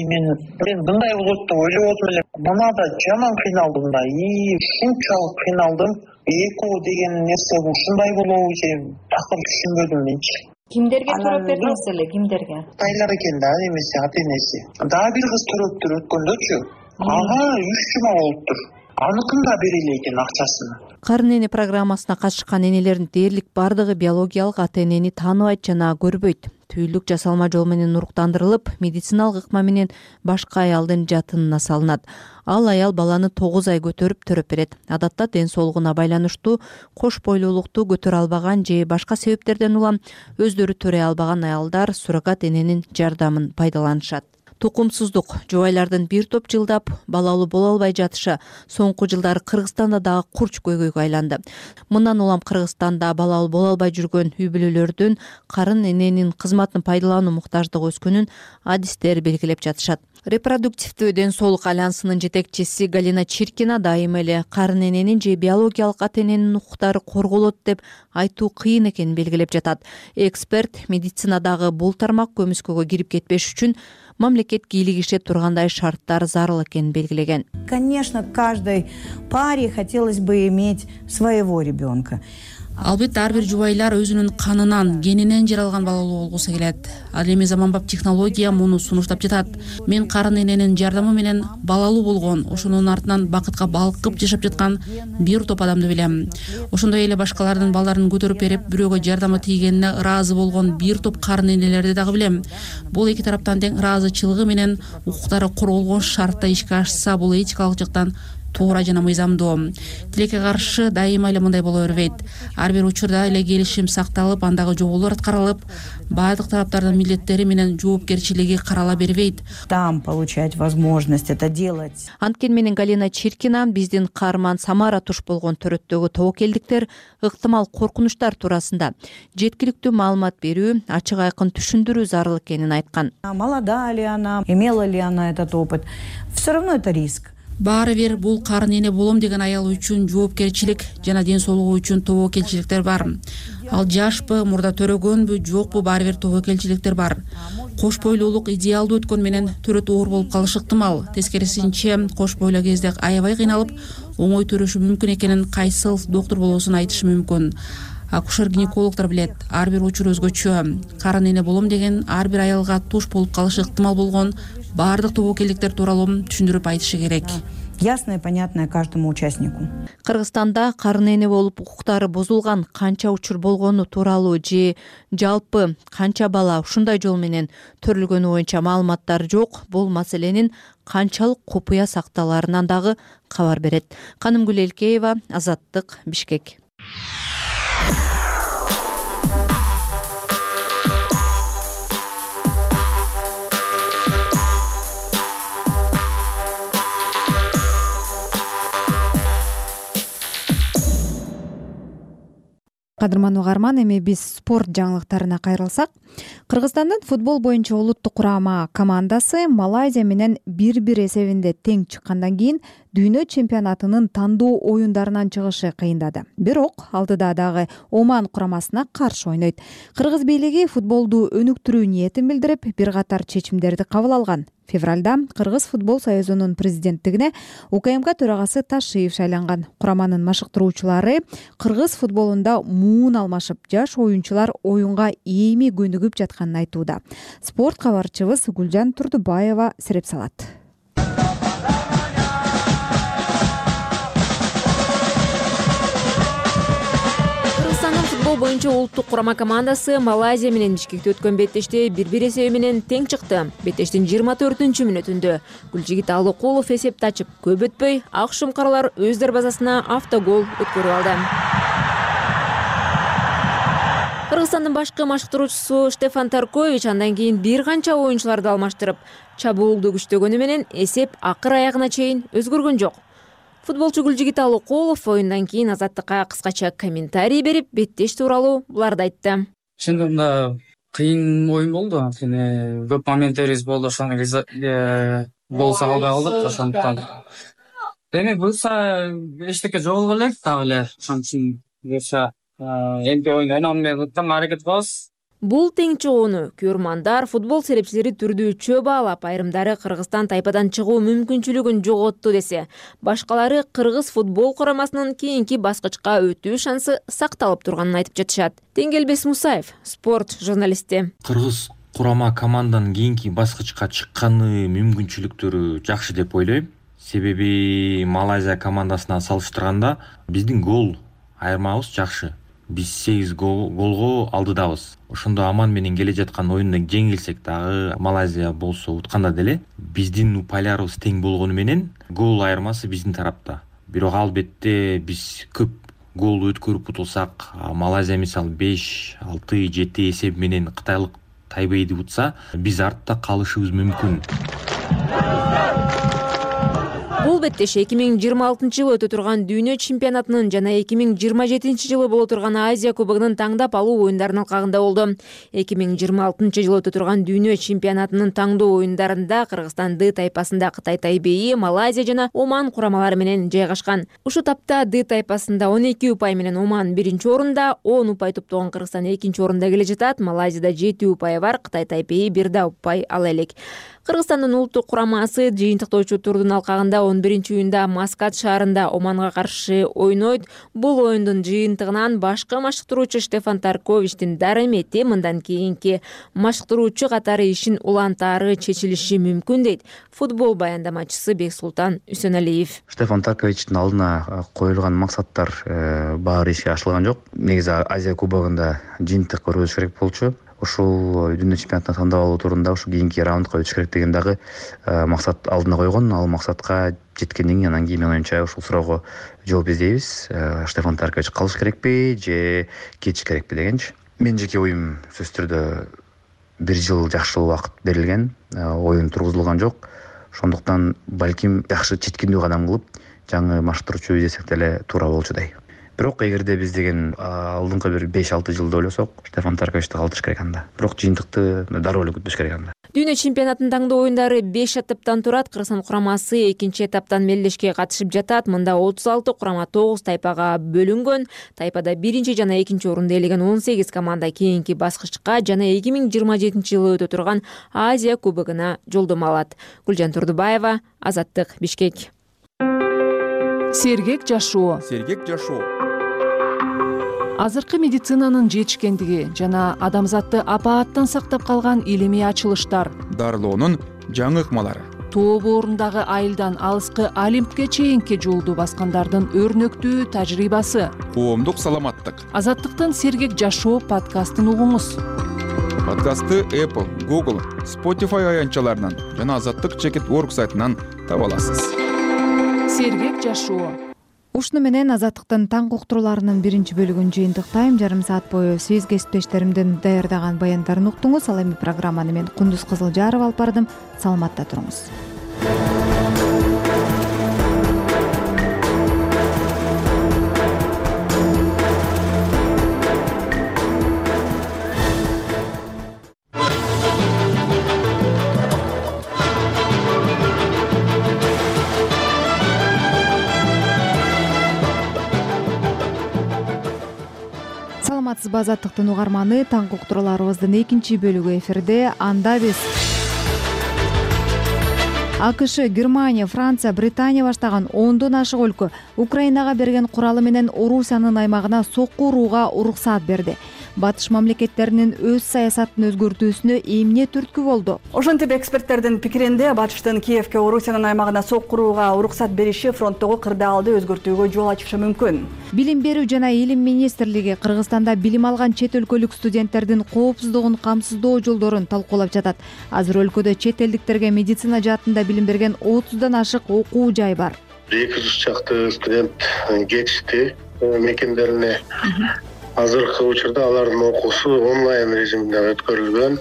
Мен мындай болот деп ойлободум эле. Мына да жаман кыйналдым да. Ушунчалык кыйналдым. Эко деген нерсе ушундай болобу же такыр түшүнбөдүм менчи. Кимдерге төрөп бердиңиз эле, кимдерге? Тайлар экен да, немесе ата энеси. Дагы бир кыз төрөптүр өткөндөчү. Ага 3 жума болуптур. Аныкын да берели экен акчасын. Карын эне программасына катышкан энелердин дээрлик бардыгы биологиялык ата энени тааныбайт жана көрбөйт. Түйүлдүк жасалма жол менен уруктандырылып, медициналык ыкма менен башка аялдын жатынына салынат. Ал аял баланы 9 ай көтөрүп төрөп берет. Адатта ден соолугуна байланыштуу кош бойлуулукту көтөрө албаган же башка себептерден улам өздөрү төрөй албаган аялдар суррогат эненин жардамын пайдаланышат. Тукумсуздук, жубайлардын бир топ жылдап балалуу боло албай жатышы соңку жылдары Кыргызстанда дагы курч көйгөйгө айланды. Мындан улам Кыргызстанда балалуу боло албай жүргөн үй бүлөлөрдүн карын эненин кызматын пайдалануу муктаждыгы өскөнүн адистер белгилеп жатышат. Репродуктивдүү ден соолук альянсынын жетекчиси Галина Чиркина дайыма эле карын эненин же биологиялык ата эненин укуктары корголот деп айтуу кыйын экенин белгилеп жатат. Эксперт медицинадагы бул тармак көмүскөгө кирип кетпеш үчүн мамлекет кийлигише тургандай шарттар зарыл экенин белгилеген. Конечно, каждой паре хотелось бы иметь своего ребенка. Албетте ар бир жубайлар өзүнүн канынан, генинен жаралган балалуу болгусу келет. Ал эми заманбап технология муну сунуштап жатат. Мен карын эненин жардамы менен балалуу болгон, ошонун артынан бакытка балкып жашап жаткан бир топ адамды билем. Ошондой эле башкалардын балдарын көтөрүп берип, бирөөгө жардамы тийгенине ыраазы болгон бир топ карын энелерди дагы билем. Бул эки тараптан тең ыраазычылыгы менен укуктары корголгон шартта ишке ашса, бул этикалык жактан туура жана мыйзамдуу. Тилекке каршы дайыма эле мындай боло бербейт. Ар бир учурда эле келишим сакталып, андагы жоболор аткарылып, баардык тараптардын милдеттери менен жоопкерчилиги карала бербейт. Там получать возможность это делать. Анткени менен Галина Чиркина биздин каарман Самара туш болгон төрөттөгү тобокелдиктер ыктымал коркунучтар туурасында жеткиликтүү маалымат берүү, ачык айкын түшүндүрүү зарыл экенин айткан. Молода ли она, имела ли она этот опыт, все равно это риск. Баары бир бул карын эне болом деген аял үчүн жоопкерчилик жана ден соолугу үчүн тобокелчиликтер бар. Ал жашпы, мурда төрөгөнбү, жокпу, баары бир тобокелчиликтер бар. Кош бойлуулук идеалдуу өткөн менен төрөт оор болуп калышы ыктымал. Тескерисинче, кош бойлуу кезде аябай кыйналып, оңой төрөшү мүмкүн экенин кайсыл доктур болосун айтышы мүмкүн. Акушер-гинекологдор билет, ар бир учур өзгөчө. Карын эне болом деген ар бир аялга туш болуп калышы ыктымал болгон баардык тобокелдиктер тууралуу түшүндүрүп айтышы керек. Ясное и понятное каждому участнику. Кыргызстанда карын эне болуп укуктары бузулган канча учур болгону тууралуу же жалпы канча бала ушундай жол менен төрөлгөнү боюнча маалыматтар жок. Бул маселенин канчалык купуя сакталаарынан дагы кабар берет. Канымгүл Элкеева, Азаттык, Бишкек. Кадырман угарман, эми биз спорт жаңылыктарына кайрылсак, Кыргызстандын футбол боюнча улуттук курама командасы Малайзия менен 1-1 эсебинде тең чыккандан кийин дүйнө чемпионатынын тандоо оюндарынан чыгышы кыйындады. Бирок алдыда дагы Оман курамасына каршы ойнойт. Кыргыз бийлиги футболду өнүктүрүү ниетин билдирип, бир катар чечимдерди кабыл алган. Февралда Кыргыз футбол союзунун президенттигине УКМК төрагасы Ташиев шайланган. Кураманын машыктыруучулары кыргыз футболунда муун алмашып, жаш оюнчулар оюнга эми көнүгүп жатканын айтууда. Спорт кабарчыбыз Гүлжан Турдубаева сереп салат. Футбол боюнча улуттук курама командасы Малайзия менен Бишкекте өткөн беттеште 1-1 эсеби менен тең чыкты. Беттештин 24-мүнөтүндө Гүлжигит Алыкулов эсепти ачып, көп өтпөй ак шумкарлар өз дарбазасына автогол өткөрүп алды. Кыргызстандын башкы машыктыруучусу Штефан Таркович андан кийин бир канча оюнчуларды алмаштырып, чабуулду күчтөгөнү менен эсеп акыр аягына чейин өзгөргөн жок. Футболчу Гүлжигит Алыкулов оюндан кийин Азаттыкка кыскача комментарий берип, беттеш тууралуу буларды айтты. Чындыгында кыйын оюн болду. Анткени көп моменттерибиз болду, ошону гол салбай калдык. Ошондуктан эми буюрса эчтеке жогулгу элек дагы эле. Ошон үчүн буюрса эмки оюн ойногонду аракет кылабыз. Бул тең чыгууну көрмандар, футбол серепчилери түрдүүчө баалап, айрымдары Кыргызстан тайпадан чыгуу мүмкүнчүлүгүн жоготту десе, башкалары Кыргыз футбол курамасынын кийинки баскычка өтүү шансы сакталып турганын айтып жатышат. Теңгелбес Мусаев, спорт журналисти. Кыргыз курама команданын кийинки баскычка чыкканы мүмкүнчүлүктөрү жакшы деп ойлойм. Себеби Малайзия командасына салыштырганда биздин гол айырмабыз жакшы. Биз 8 голго алдыдабыз. Ошондо Аман менен келе жаткан оюнда жеңилсек дагы, Малайзия болсо утканда деле, биздин упайларыбыз тең болгону менен гол айырмасы биздин тарапта. Бирок албетте биз көп гол өткөрүп утулсак, Малайзия мисалы 5, 6, 7 эсеп менен кытайлык Тайбейди утса, биз артта калышыбыз мүмкүн. Бул беттеш 2026-жылы өтө турган дүйнө чемпионатынын жана 2027-жылы боло турган Азия кубогунун таңдап алуу оюндарынын алкагында болду. 2026-жылы өтө турган дүйнө чемпионатынын таңдоо оюндарында Кыргызстан Д тайпасында Кытай Тайбейи, Малайзия жана Оман курамалары менен жайгашкан. Ушу тапта Д тайпасында 12 упай менен Оман 1-орунда, 10 упай топтогон Кыргызстан 2-орунда келе жатат. Малайзияда 7 упай бар, Кытай Тайбейи 1 упай ала элек. Кыргызстандын улуттук курамасы жыйынтыктоочу турдун алкагында 11-июнда Маскат шаарында Оманга каршы ойнойт. Бул оюндун жыйынтыгынан башкы машыктыруучу Штефан Тарковичтин дарымети мындан кийинки машыктыруучу катары ишин улантаары чечилиши мүмкүн дейт футбол баяндамачысы Бексултан Үсөналиев. Штефан Тарковичтин алдына коюлган максаттар баары ишке ашылган жок. Негизи Азия кубогунда жыйынтык көрүш керек болчу. Ушул дүйнө чемпионатына тандап алуу турунда ушу кийинки раундга өтүш керек деген дагы максат алдына койгон. Ал максатка жеткенден кийин анан менин оюмча ушул суроого жооп издейбиз. Штефан Таркович калыш керекпи же кетиш керекпи дегенчи. Менин жеке оюм сөзсүз түрдө 1 жыл жакшы убакыт берилген, оюн тургузулган жок. Ошондуктан балким жакшы четкиндүү кадам кылып, жаңы машыктыруучу издесек деле туура болчудай. Бирок эгерде биз деген алдыңкы бир 5-6 жылды ойлосок, Штефан Тарковичти калтырыш керек анда. Бирок жыйынтыкты дароо эле күтүш керек анда. Дүйнө чемпионатынын таңдоо оюндары 5 этаптан турат. Кыргызстан курамасы 2-чи этаптан мелдешке катышып жатат. Мында 36 курама 9 тайпага бөлүнгөн. Тайпада 1-чи жана 2-чи орунду ээлеген 18 команда кийинки баскычка жана 2027-жылы өтө турган Азия кубогуна жолдомо алат. Гүлжан Турдубаева, Азаттык, Бишкек. Сергек жашоо. Азыркы медицинанын жетишкендиги жана адамзатты апааттан сактап калган илимий ачылыштар, дарылоонун жаңы ыкмалары, тоо боорундагы айылдан алыскы Олимпке чейинки жолду баскандардын өрнөктүү тажрыйбасы, коомдук саламаттык. Азаттыктын Сергек жашоо подкастын угуңуз. Подкастты Apple, Google, Spotify аянтчаларынан жана Азаттык.org сайтынан таба аласыз. Сергек жашоо. Ушуну менен Азаттыктын таңкы уктурууларынын 1-чи бөлүгүн жыйынтыктайм. Жарым саат бою сиз кесиптештеримдин даярдаган баяндарын уктуңуз. Ал эми программаны мен Кундуз Кызылжарова алып бардым. Саламатта туруңуз. армысызбы, Азаттыктын угарманы. Таңкы уктурууларыбыздын экинчи бөлүгү эфирде. Анда биз АКШ, Германия, Франция, Британия баштаган 10дон ашык өлкө Украинага берген куралы менен Орусиянын аймагына сокку урууга уруксаат берди. Батыш мамлекеттеринин өз саясатын өзгөртүүсүнө эмне түрткү болду? Ошентип эксперттердин пикиринде Батыштын Киевке Орусиянын аймагына сокку урууга уруксат бериши фронттогу кырдаалды өзгөртүүгө жол ачышы мүмкүн. Билим берүү жана илим министрлиги Кыргызстанда билим алган чет өлкөлүк студенттердин коопсуздугун камсыздоо жолдорун талкуулап жатат. Азыр өлкөдө чет элдиктерге медицина жаатында билим берген 30дан ашык окуу жай бар. 200 чакты студент кетишти мекендерине. Азыркы учурда алардын окуусу онлайн режимде өткөрүлгөн.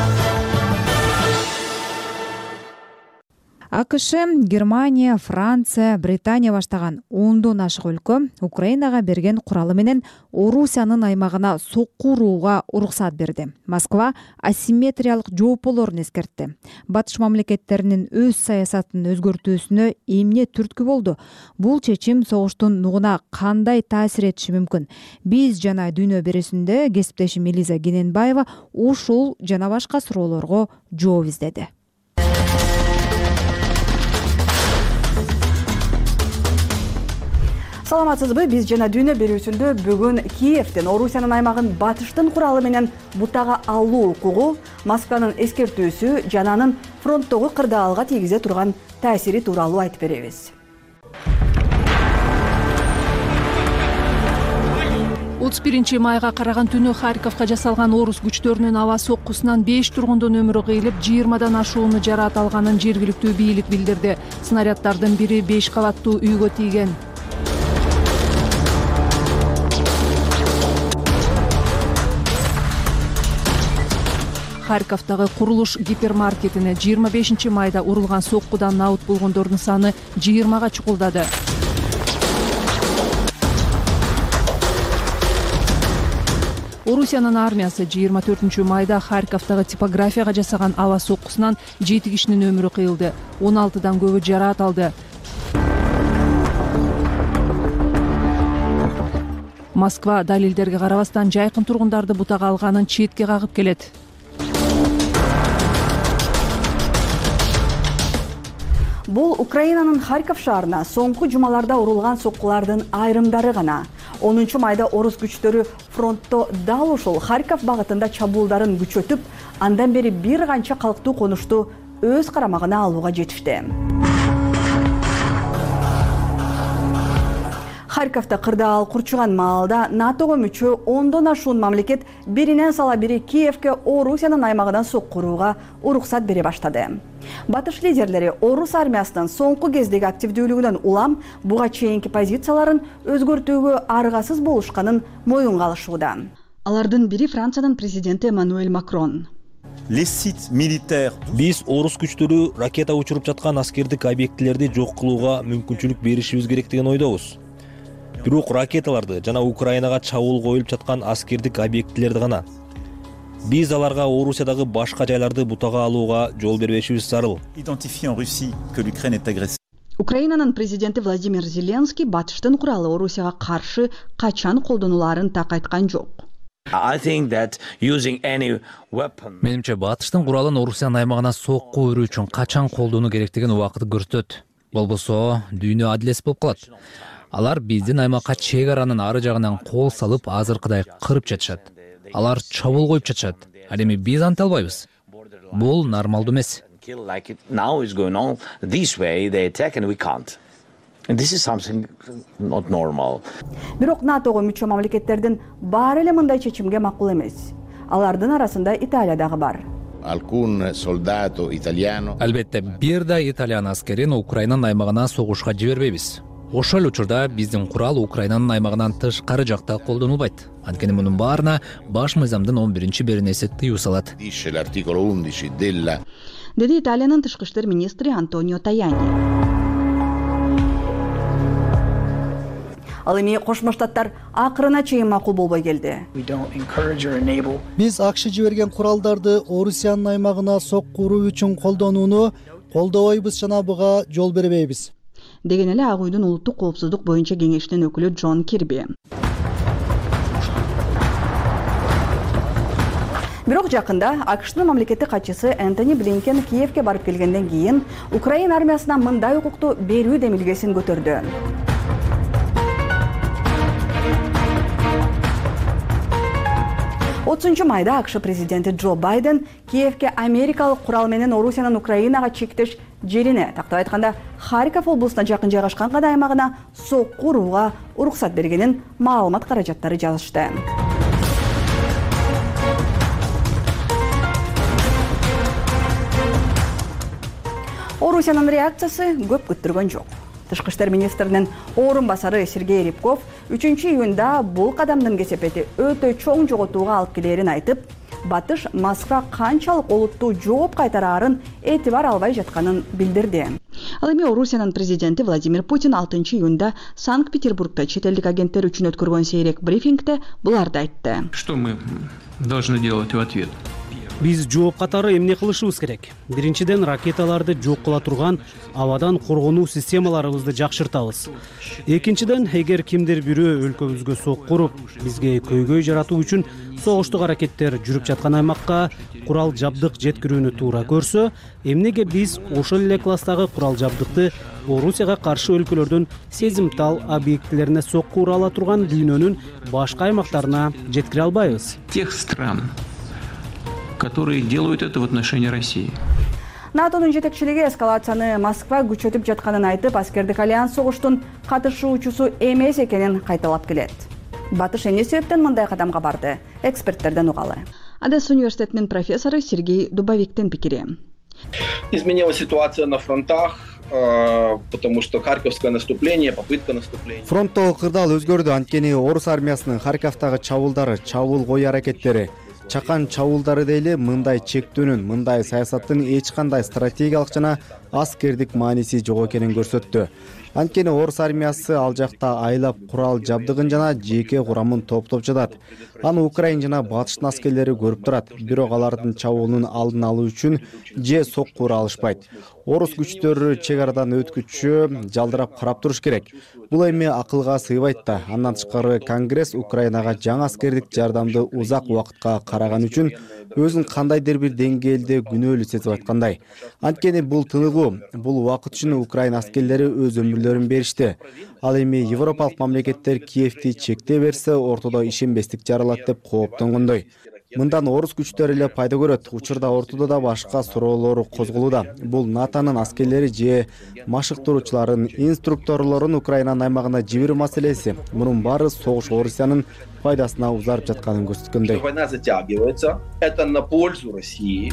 АКШ, Германия, Франция, Британия баштаган 10дон ашык өлкө Украинага берген куралы менен Орусиянын аймагына сокку урууга уруксаат берди. Москва асимметриялык жооп болорун эскертти. Батыш мамлекеттеринин өз саясатын өзгөртүүсүнө эмне түрткү болду? Бул чечим согуштун нугуна кандай таасир этиши мүмкүн? Биз жана дүйнө берүүсүндө кесиптешим Элиза Гененбаева ушул жана башка суроолорго жооп издеди. Саламатсызбы, биз жана дүйнө берүүсүндө бүгүн Киевден Орусиянын аймагын батыштын куралы менен бутага алуу укугу, Москванын эскертүүсү жана анын фронттогу кырдаалга тийгизе турган таасири тууралуу айтып беребиз. 31 майга караган түнү Харьковго жасалган орус күчтөрүнүн аба соккусунан 5 тургундун өмүрү кыйылып, 20дан ашууну жараат алганын жергиликтүү бийлик билдирди. Снаряддардын бири 5 кабаттуу үйгө тийген. Харьковдагы курулуш гипермаркетине 25 майда урулган соккудан набыт болгондордун саны 20га чукулдады. Орусиянын армиясы 24 майда Харьковдагы типографияга жасаган аба соккусунан 7 кишинин өмүрү кыйылды, 16дан көбү жараат алды. Москва далилдерге карабастан жайкын тургундарды бутага алганын четке кагып келет. Бул Украинанын Харьков шаарына соңку жумаларда урулган соккулардын айрымдары гана. 10 майда орус күчтөрү фронтто дал ушул Харьков багытында чабуулдарын күчөтүп, андан бери бир канча калктуу конушту өз карамагына алууга жетишти. Харьковда кырдаал курчуган маалда НАТОго мүчө 10дон ашуун мамлекет биринен сала бири Киевке Орусиянын аймагынан сокку урууга уруксат бере баштады. Батыш лидерлери орус армиясынын соңку кездеги активдүүлүгүнөн улам буга чейинки позицияларын өзгөртүүгө аргасыз болушканын моюнга алышууда. Алардын бири Франциянын президенти Эммануэль Макрон. Биз орус күчтөрү ракета учуруп жаткан аскердик объектилерди жок кылууга мүмкүнчүлүк беришибиз керек деген ойдобуз. Бирок ракеталарды жана Украинага чабуул коюлуп жаткан аскердик объектилерди гана. Биз аларга Орусиядагы башка жайларды бутага алууга жол бербешибиз зарыл. Украинанын президенти Владимир Зеленский батыштын куралы Орусияга каршы качан колдонуларын так айткан жок. Менимче батыштын куралын Орусиянын аймагына сокку өрүү үчүн качан колдонуу керектигин убакыт көрсөтөт. Болбосо дүйнө адилетсиз болуп калат. Алар биздин аймакка чек аранын ары жагынан кол салып азыркыдай кырып жатышат. Алар чабуул коюп жатышат. Ал эми биз анта албайбыз. Бул нормалдуу эмес. Бирок НАТОго мүчө мамлекеттердин баары эле мындай чечимге макул эмес. Алардын арасында Италия дагы бар. Албетте, бир да итальян аскерин Украинанын аймагына согушка жибербейбиз. Ошол учурда биздин курал Украинанын аймагынан тышкары жакта колдонулбайт. Анткени мунун баарына баш мыйзамдын 11 беренеси тыюу салат. Деди Италиянын тышкы иштер министри Антонио Таяни. Ал эми Кошмо Штаттар акырына чейин макул болбой келди. Биз АКШ жиберген куралдарды Орусиянын аймагына сокку уруу үчүн колдонууну колдобойбуз жана буга жол бербейбиз. Деген эле Ак Үйдүн улуттук коопсуздук боюнча кеңешинин өкүлү Джон Кирби. Бирок жакында АКШнын мамлекеттик катчысы Энтони Блинкен Киевке барып келгенден кийин Украина армиясына мындай укукту берүү демилгесин көтөрдү. 30 майда АКШ президенти Джо Байден Киевке америкалык курал менен Орусиянын Украинага чектеш жерине, тактап айтканда Харьков облусуна жакын жайгашкан када аймагына сокку урууга уруксат бергенин маалымат каражаттары жазышты. Орусиянын реакциясы көп күттүргөн жок. Тышкы иштер министринин орун басары Сергей Рябков 3-июнда бул кадамдын кесепети өтө чоң жоготууга алып келерин айтып, Батыш Москва канчалык олуттуу жооп кайтараарын этибар албай жатканын билдирди. Ал эми Орусиянын президенти Владимир Путин 6-июнда Санкт-Петербургда чет элдик агенттер үчүн өткөргөн сейрек брифингде буларды айтты. Что мы должны делать в ответ? Биз жооп катары эмне кылышыбыз керек? Биринчиден, ракеталарды жок кыла турган абадан коргонуу системаларыбызды жакшыртабыз. Экинчиден, эгер кимдир бирөө өлкөбүзгө сокку уруп, бизге көйгөй жаратуу үчүн согуштук аракеттер жүрүп жаткан аймакка курал жабдык жеткирүүнү туура көрсө, эмнеге биз ошол эле класстагы курал жабдыкты Орусияга каршы өлкөлөрдүн сезимтал объектилерине сокку ура ала турган дүйнөнүн башка аймактарына жеткире албайбыз? Тех стран, которые делают это в отношении России. НАТОнун жетекчилиги эскалацияны Москва күчөтүп жатканын айтып, аскердик альянс согуштун катышуучусу эмес экенин кайталап келет. Батыш эмне себептен мындай кадамга барды? Эксперттерден угалы. Одесса университетинин профессору Сергей Дубовиктин пикири. Изменилась ситуация на фронтах, потому что Харьковское наступление, попытка наступления. Фронттогу кырдаал өзгөрдү, анткени орус армиясынын Харьковдагы чабуулдары, чабуул кою аракеттери, чакан чабуулдары дейли мындай чектөөнүн, мындай саясаттын эч кандай стратегиялык жана аскердик мааниси жок экенин көрсөттү. Анткени орус армиясы ал жакта айлап курал жабдыгын жана жеке курамын топтоп жатат. Аны Украина жана батыштын аскерлери көрүп турат. Бирок алардын чабуулунун алдын алуу үчүн же сокку ура алышпайт. Орус күчтөрү чек арадан өткүчү жалдырап карап туруш керек. Бул эми акылга сыйбайт да. Андан тышкары Конгресс Украинага жаңы аскердик жардамды узак убакытка караган үчүн өзүн кандайдыр бир деңгээлде күнөөлүү сезип аткандай. Анткени бул тыныгуу, бул убакыт үчүн Украина аскерлери өз өмүрлөрүн беришти. Ал эми Европалык мамлекеттер Киевти чектей берсе, ортодо ишенбестик жаралат деп кооптонгондой. Мындан орус күчтөр эле пайда көрөт. Учурда ортодо да башка суроолор козголууда. Бул НАТОнун аскерлери же машыктыруучуларын, инструкторлорун Украинанын аймагына жиберүү маселеси. Мунун баары согуш Орусиянын пайдасына узарып жатканын көрсөткөндөй. Война затягивается, это на пользу России.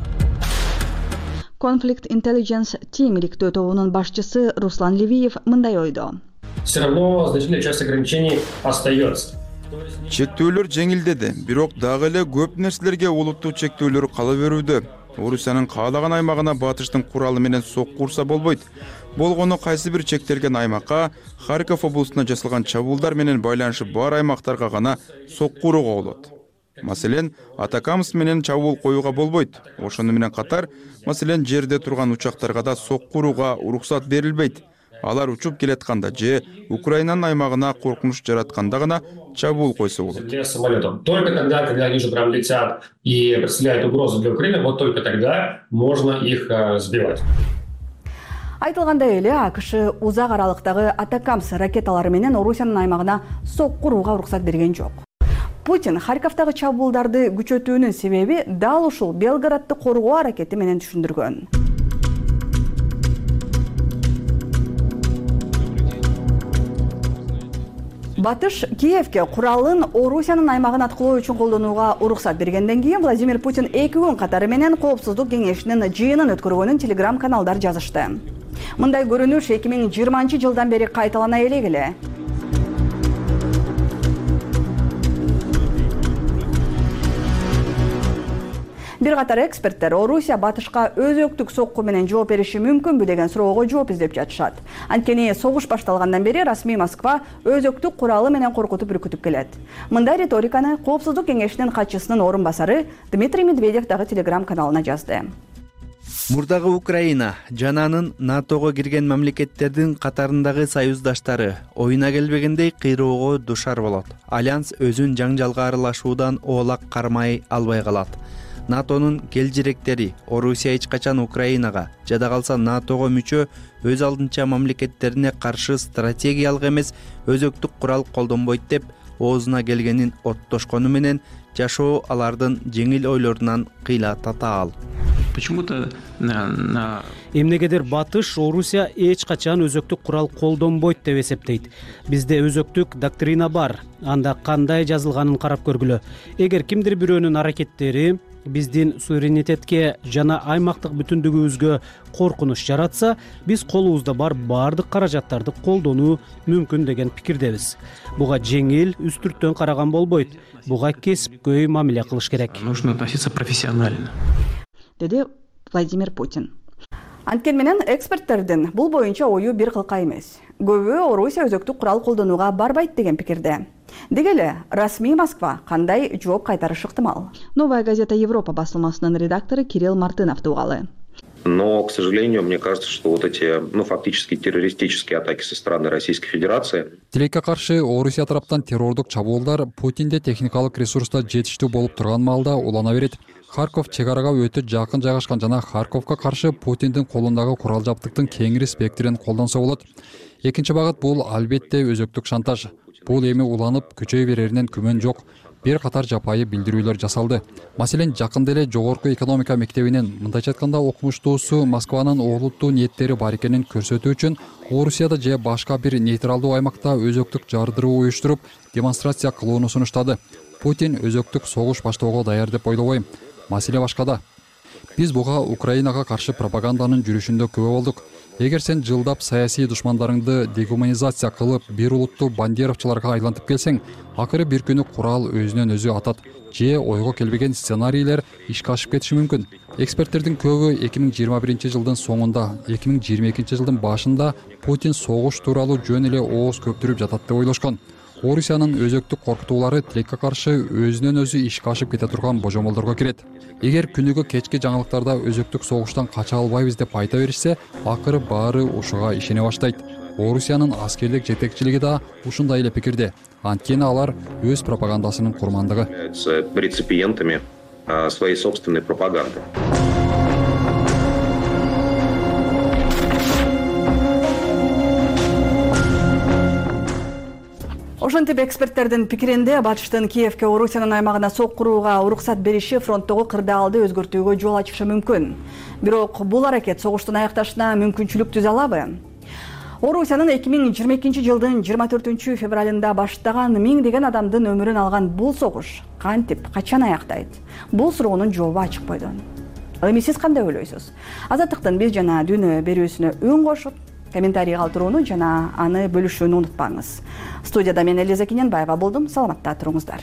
Conflict Intelligence Team иликтөө тобунун башчысы Руслан Левиев мындай ойдо. Все равно значительная часть ограничений остается. Чектөөлөр жеңилдеди, бирок дагы эле көп нерселерге олуттуу чектөөлөр кала берүүдө. Орусиянын каалаган аймагына батыштын куралы менен сокку урса болбойт. Болгону кайсы бир чектелген аймакка, Харьков облусуна жасалган чабуулдар менен байланышы бар аймактарга гана сокку урууга болот. Маселен, Атакамс менен чабуул коюуга болбойт. Ошону менен катар, маселен, жерде турган учактарга да сокку урууга уруксат берилбейт. Алар учуп келатканда же Украинанын аймагына коркунуч жаратканда гана чабуул койсо болот. Только тогда, когда они уже прям летят и представляют угрозу для Украины, вот только тогда можно их сбивать. Айтылгандай эле АКШ узак аралыктагы Атакамс ракеталары менен Орусиянын аймагына сокку урууга уруксат берген жок. Путин Харьковдагы чабуулдарды күчөтүүнүн себеби дал ушул Белградты коргоо аракети менен түшүндүргөн. Батыш Киевке куралын Орусиянын аймагын аткылоо үчүн колдонууга уруксат бергенден кийин Владимир Путин 2 күн катары менен Коопсуздук кеңешинин жыйынын өткөргөнүн телеграм-каналдар жазышты. Мындай көрүнүш 2020-жылдан бери кайталана элек. Бир катар эксперттер Орусия батышка өзөктүк сокку менен жооп бериши мүмкүнбү деген суроого жооп издеп жатышат. Анткени согуш башталгандан бери расмий Москва өзөктүк куралы менен коркутуп үркүтүп келет. Мындай риториканы Коопсуздук кеңешинин катчысынын орун басары Дмитрий Медведев дагы телеграм-каналына жазды. Мурдагы Украина жананын НАТОго кирген мамлекеттердин катарындагы союздаштары оюна келбегендей кыйроого душар болот. Альянс өзүн жаңжалга аралашуудан оолак кармай албай калат. НАТОнун келжиректери Орусия эч качан Украинага, жада калса НАТОго мүчө өз алдынча мамлекеттерине каршы стратегиялык эмес өзөктүк курал колдонбойт деп оозуна келгенин оттошкону менен жашоо алардын жеңил ойлорунан кыйла татаал. Почему-то эмнегедир батыш Орусия эч качан өзөктүк курал колдонбойт деп эсептейт. Бизде өзөктүк доктрина бар. Анда кандай жазылганын карап көргүлө. Эгер кимдир бирөөнүн аракеттери биздин суверенитетке жана аймактык бүтүндүгүбүзгө коркунуч жаратса, биз колубузда бар баардык каражаттарды колдонуу мүмкүн деген пикирдебиз. Буга жеңил, үстүрттөн караган болбойт. Буга кесипкөй мамиле кылыш керек. Нужно относиться профессионально. Деди Владимир Путин. Анткени менен эксперттердин бул боюнча ою бир кылка эмес. Көбү Орусия өзөктүк курал колдонууга барбайт деген пикирде. Деги эле расмий Москва кандай жооп кайтарышы ыктымал? Новая газета Европа басылмасынын редактору Кирилл Мартынов тугалы. Но, к сожалению, мне кажется, что вот эти, фактически террористические атаки со стороны Российской Федерации. Тилекке каршы Орусия тараптан террордук чабуулдар Путинде техникалык ресурста жетиштүү болуп турган маалда улана берет. Харьков чек арага өтө жакын жайгашкан жана Харьковго каршы Путиндин колундагы курал жабдыктын кеңири спектрин колдонсо болот. Экинчи багыт бул албетте өзөктүк шантаж. Бул эми уланып күчөй береринен күмөн жок. Бир катар жапайы билдирүүлөр жасалды. Маселен, жакында эле жогорку экономика мектебинин мындайча айтканда окумуштуусу Москванын олуттуу ниеттери бар экенин көрсөтүү үчүн Орусияда же башка бир нейтралдуу аймакта өзөктүк жардыруу уюштуруп демонстрация кылууну сунуштады. Путин өзөктүк согуш баштоого даяр деп ойлобойм. Маселе башкада. Биз буга Украинага каршы пропаганданын жүрүшүндө күбө болдук. Эгер сен жылдап саясий душмандарыңды дегуманизация кылып, бир улуттуу бандеровчуларга айлантып келсең, акыры бир күнү курал өзүнөн өзү атат же ойго келбеген сценарийлер ишке ашып кетиши мүмкүн. Эксперттердин көбү 2021 жылдын соңунда, 2022 жылдын башында Путин согуш тууралуу жөн эле ооз көптүрүп жатат деп ойлошкон. Орусиянын өзөктүк коркутуулары тилекке каршы өзүнөн өзү ишке ашып кете турган божомолдорго кирет. Эгер күнүгө кечки жаңылыктарда өзөктүк согуштан кача албайбыз деп айта беришсе, акыры баары ушуга ишене баштайт. Орусиянын аскерлик жетекчилиги да ушундай эле пикирде. Анткени алар өз пропагандасынын курмандыгы. Реципиентами своей собственной пропаганды. Ошентип эксперттердин пикиринде батыштын Киевке Орусиянын аймагына сок курууга уруксат бериши фронттогу кырдаалды өзгөртүүгө жол ачышы мүмкүн. Бирок бул аракет согуштун аякташына мүмкүнчүлүк түзө алабы? Орусиянын 2022 жылдын 24 февралында баштаган миңдеген адамдын өмүрүн алган бул согуш кантип, качан аяктайт? Бул суроонун жообу ачык койду. Эми сиз кандай ойлойсуз? Азаттыктын биз жана дүйнө берүүсүнө үн кошуп, комментарий калтырууну жана аны бөлүшүүнү унутпаңыз. Студияда мен Элиза Кененбаева болдум. Саламатта туруңуздар.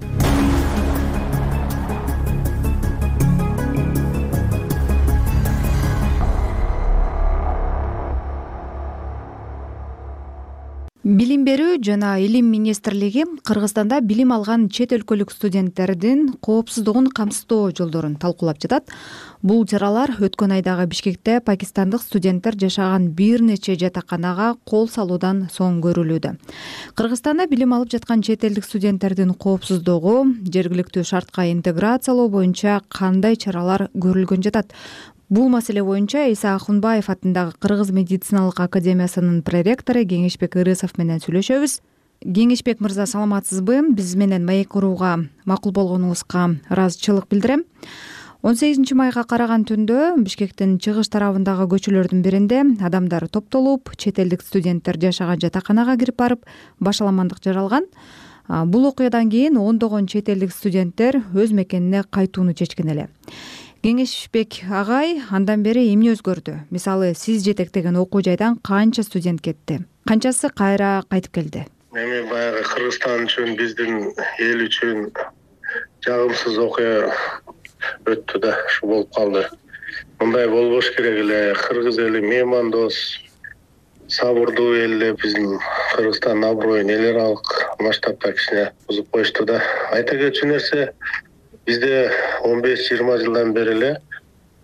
Билим берүү жана илим министрлиги Кыргызстанда билим алган чет өлкөлүк студенттердин коопсуздугун камсыздоо жолдорун талкуулап жатат. Бул чаралар өткөн айдагы Бишкекте пакистандык студенттер жашаган бир нече жатаканага кол салуудан соң көрүлүүдө. Кыргызстанда билим алып жаткан чет элдик студенттердин коопсуздугу, жергиликтүү шартка интеграциялоо боюнча кандай чаралар көрүлгөн жатат? Бул маселе боюнча Иса Ахунбаев атындагы Кыргыз медициналык академиясынын проректору Кеңешбек Ырысов менен сүйлөшөбүз. Кеңешбек мырза, саламатсызбы? Биз менен маек курууга макул болгонуңузга ыраазычылык билдирем. 18 майга караган түндө Бишкектин чыгыш тарабындагы көчөлөрдүн биринде адамдар топтолуп, чет элдик студенттер жашаган жатаканага кирип барып, башаламандык жаралган. Бул окуядан кийин ондогон чет элдик студенттер өз мекенине кайтууну чечкен эле. Кеңешбек агай, андан бери эмне өзгөрдү? Мисалы, сиз жетектеген окуу жайдан канча студент кетти? Канчасы кайра кайтып келди? Эми баягы Кыргызстан үчүн, биздин эл үчүн жагымсыз окуя өттү да, ушу болуп калды. Мындай болбош керек эле. Кыргыз эли меймандос, сабырдуу эл эле, биздин Кыргызстандын аброюн эл аралык масштабта кичине бузуп коюшту да. Айта кетчү нерсе, бизде 15-20 жылдан бери эле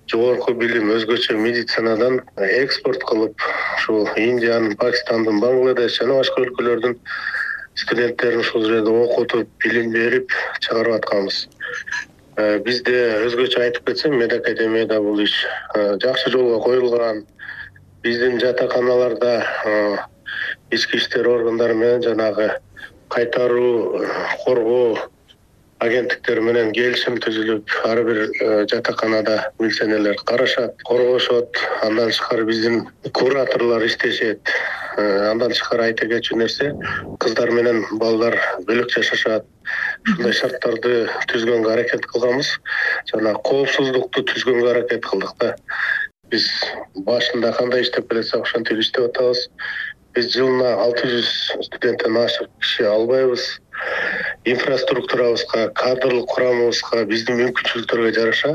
жогорку билим өзгөчө медицинадан экспорт кылып ушул Индиянын, Пакистандын, Бангладеш жана башка өлкөлөрдүн студенттерин ушул жерде окутуп, билим берип чыгарып атканбыз. Бизде өзгөчө айтып кетсем, медакадемияда бул иш жакшы жолго коюлган. Биздин жатаканаларда ички иштер органдары менен жанагы кайтаруу, коргоо агенттиктери менен келишим түзүлүп, ар бир жатаканада милиционерлер карашат, коргошот. Андан тышкары биздин кураторлор иштешет. Андан тышкары айта кетчү нерсе, кыздар менен балдар бөлөк жашашат. Ушундай шарттарды түзгөнгө аракет кылганбыз. Жана коопсуздукту түзгөнгө аракет кылдык да. Биз башында кандай иштеп келатсак ошентип иштеп атабыз. Биз жылына 600 студенттен ашык киши албайбыз. Инфраструктурабызга, кадрлык курамыбызга, биздин мүмкүнчүлүктөргө жараша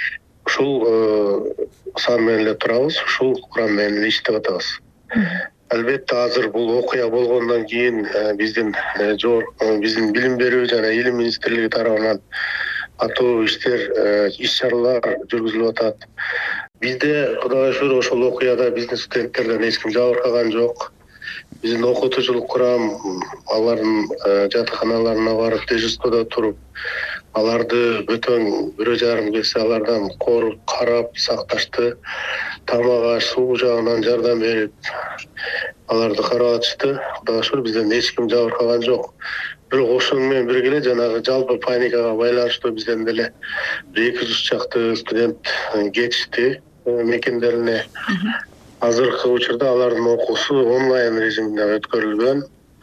ушул сан менен эле турабыз, ушул курам менен иштеп атабыз. Албетте азыр бул окуя болгондон кийин биздин билим берүү жана илим министрлиги тарабынан катуу иштер, иш-чаралар жүргүзүлүп атат. Бизде Кудайга шүгүр ошол окуяда биздин студенттерден эч ким жабыркаган жок. Биздин окутуучулук курам алардын жатаканаларына барып, дежурстводо туруп, аларды бөтөн бирөө жарым келсе алардан коруп, карап, сакташты. Тамак, аш, суу жагынан жардам берип, аларды карап атышты. Кудайга шүгүр бизден эч ким жабыркаган жок. Бирок ошону менен бирге эле жанагы жалпы паникага байланыштуу бизден деле 200 чакты студент кетишти мекендерине. Азыркы учурда алардын окуусу онлайн режиминде өткөрүлгөн.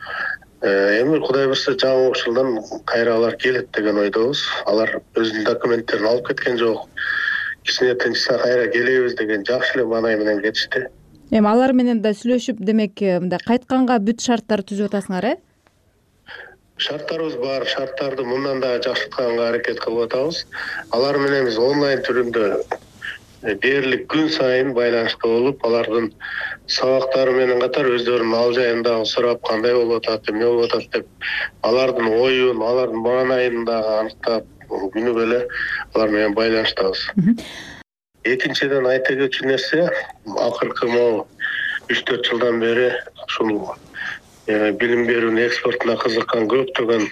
Эми Кудай буйрса жаңы окуу жылдан кайра алар келет деген ойдобуз. Алар өзүнүн документтерин алып кеткен жок. Кичине тынчса кайра келебиз деген жакшы эле маанай менен кетишти. Эми алар менен да сүйлөшүп, демек, мындай кайтканга бүт шарттар түзүп атасыңар, Шарттарыбыз бар, шарттарды мындан да жакшыртканга аракет кылып атабыз. Алар менен биз онлайн түрүндө дээрлик күн сайын байланышта болуп, алардын сабактары менен катар өздөрүнүн ал жайын дагы сурап, кандай болуп атат, эмне болуп атат деп, алардын оюн, алардын маанайын дагы аныктап, күнүгө эле алар менен байланыштабыз. Экинчиден айта кетчү нерсе, акыркы 3-4 жылдан бери ушул билим берүүнүн экспортуна кызыккан көптөгөн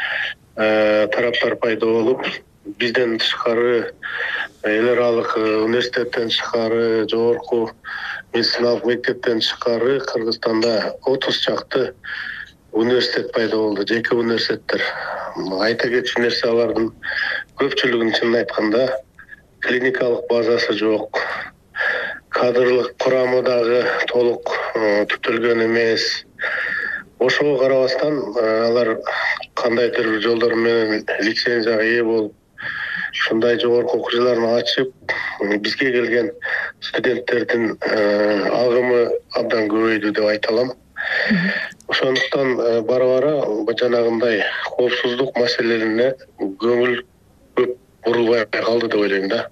тараптар пайда болуп, бизден тышкары эл аралык университеттен тышкары, жогорку медициналык мектептен тышкары Кыргызстанда 30 чакты университет пайда болду, жеке университеттер. Айта кетчү нерсе, алардын көпчүлүгүнүн чынын айтканда клиникалык базасы жок. Кадрлык курамы дагы толук түптөлгөн эмес. Ошого карабастан алар кандайдыр бир жолдор менен лицензияга ээ болуп, ушундай жогорку окуу жылдарын ачып, бизге келген студенттердин агымы абдан көбөйдү деп айта алам. Ошондуктан бара-бара жанагындай коопсуздук маселелерине көңүл көп бурулбай калды деп ойлойм да.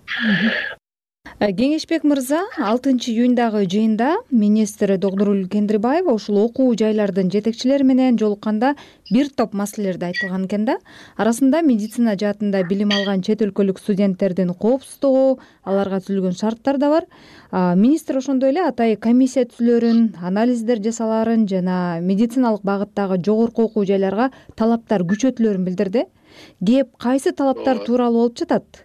Кеңешбек мырза, 6-июндагы жыйында министр Догдуруль Кендирбаева ушул окуу жайлардын жетекчилери менен жолукканда бир топ маселелерди айтылган экен да. Арасында медицина жаатында билим алган чет өлкөлүк студенттердин коопсуздугу, аларга түзүлгөн шарттар да бар. Министр ошондой эле атайын комиссия түзүлөрүн, анализдер жасаларын жана медициналык багыттагы жогорку окуу жайларга талаптар күчөтүлөрүн билдирди. Кеп кайсы талаптар тууралуу болуп жатат?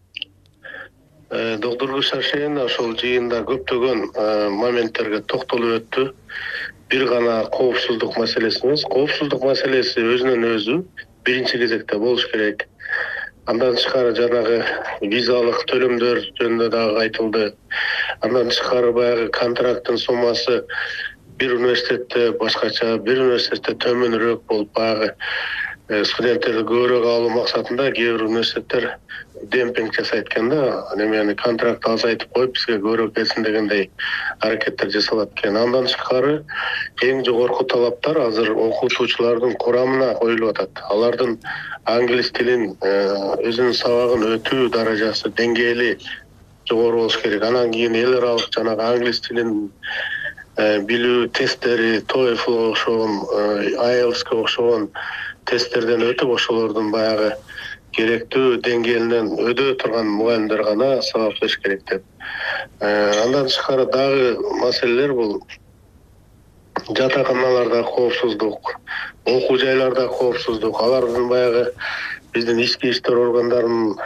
Доктор Шаршен ошол жыйында көптөгөн моменттерге токтолуп өттү. Бир гана коопсуздук маселеси эмес, коопсуздук маселеси өзүнөн өзү биринчи кезекте болуш керек. Андан тышкары жанагы визалык төлөмдөр жөнүндө дагы айтылды. Андан тышкары баягы контракттын суммасы бир университетте башкача, бир университетте төмөнүрөөк болуп, баягы студенттерди көбүрөөк алуу максатында кээ бир университеттер демпинг жасайт экен да, немени контракт азайтып коюп, бизге көбүрөөк келсин дегендей аракеттер жасалат экен. Андан тышкары эң жогорку талаптар азыр окутуучулардын курамына коюлуп атат. Алардын англис тилин өзүнүн сабагын өтүү даражасы, деңгээли жогору болуш керек. Анан кийин эл аралык жанагы англис тилин билүү тесттери, TOEFL окшогон, IELTS окшогон тесттерден өтүп, ошолордун баягы керектүү деңгээлинен өдө турган мугалимдер гана сабак бериш керек деп. Андан тышкары дагы маселелер бул жатаканаларда коопсуздук, окуу жайларда коопсуздук, алардын баягы биздин ички иштер органдарынын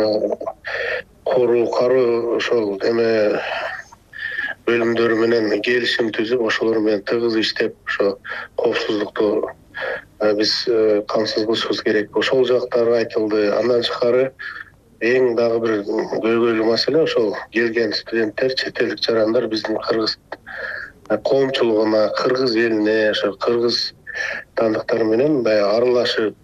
кароо ошол бөлүмдөрү менен келишим түзүп, ошолор менен тыгыз иштеп, ошо коопсуздукту биз камсыз кылышыбыз керек. Ошол жактары айтылды. Андан тышкары эң дагы бир көйгөйлүү маселе ошол келген студенттер, чет элдик жарандар биздин кыргыз коомчулугуна, кыргыз элине, ошо кыргыз тандыктары менен баягы аралашып,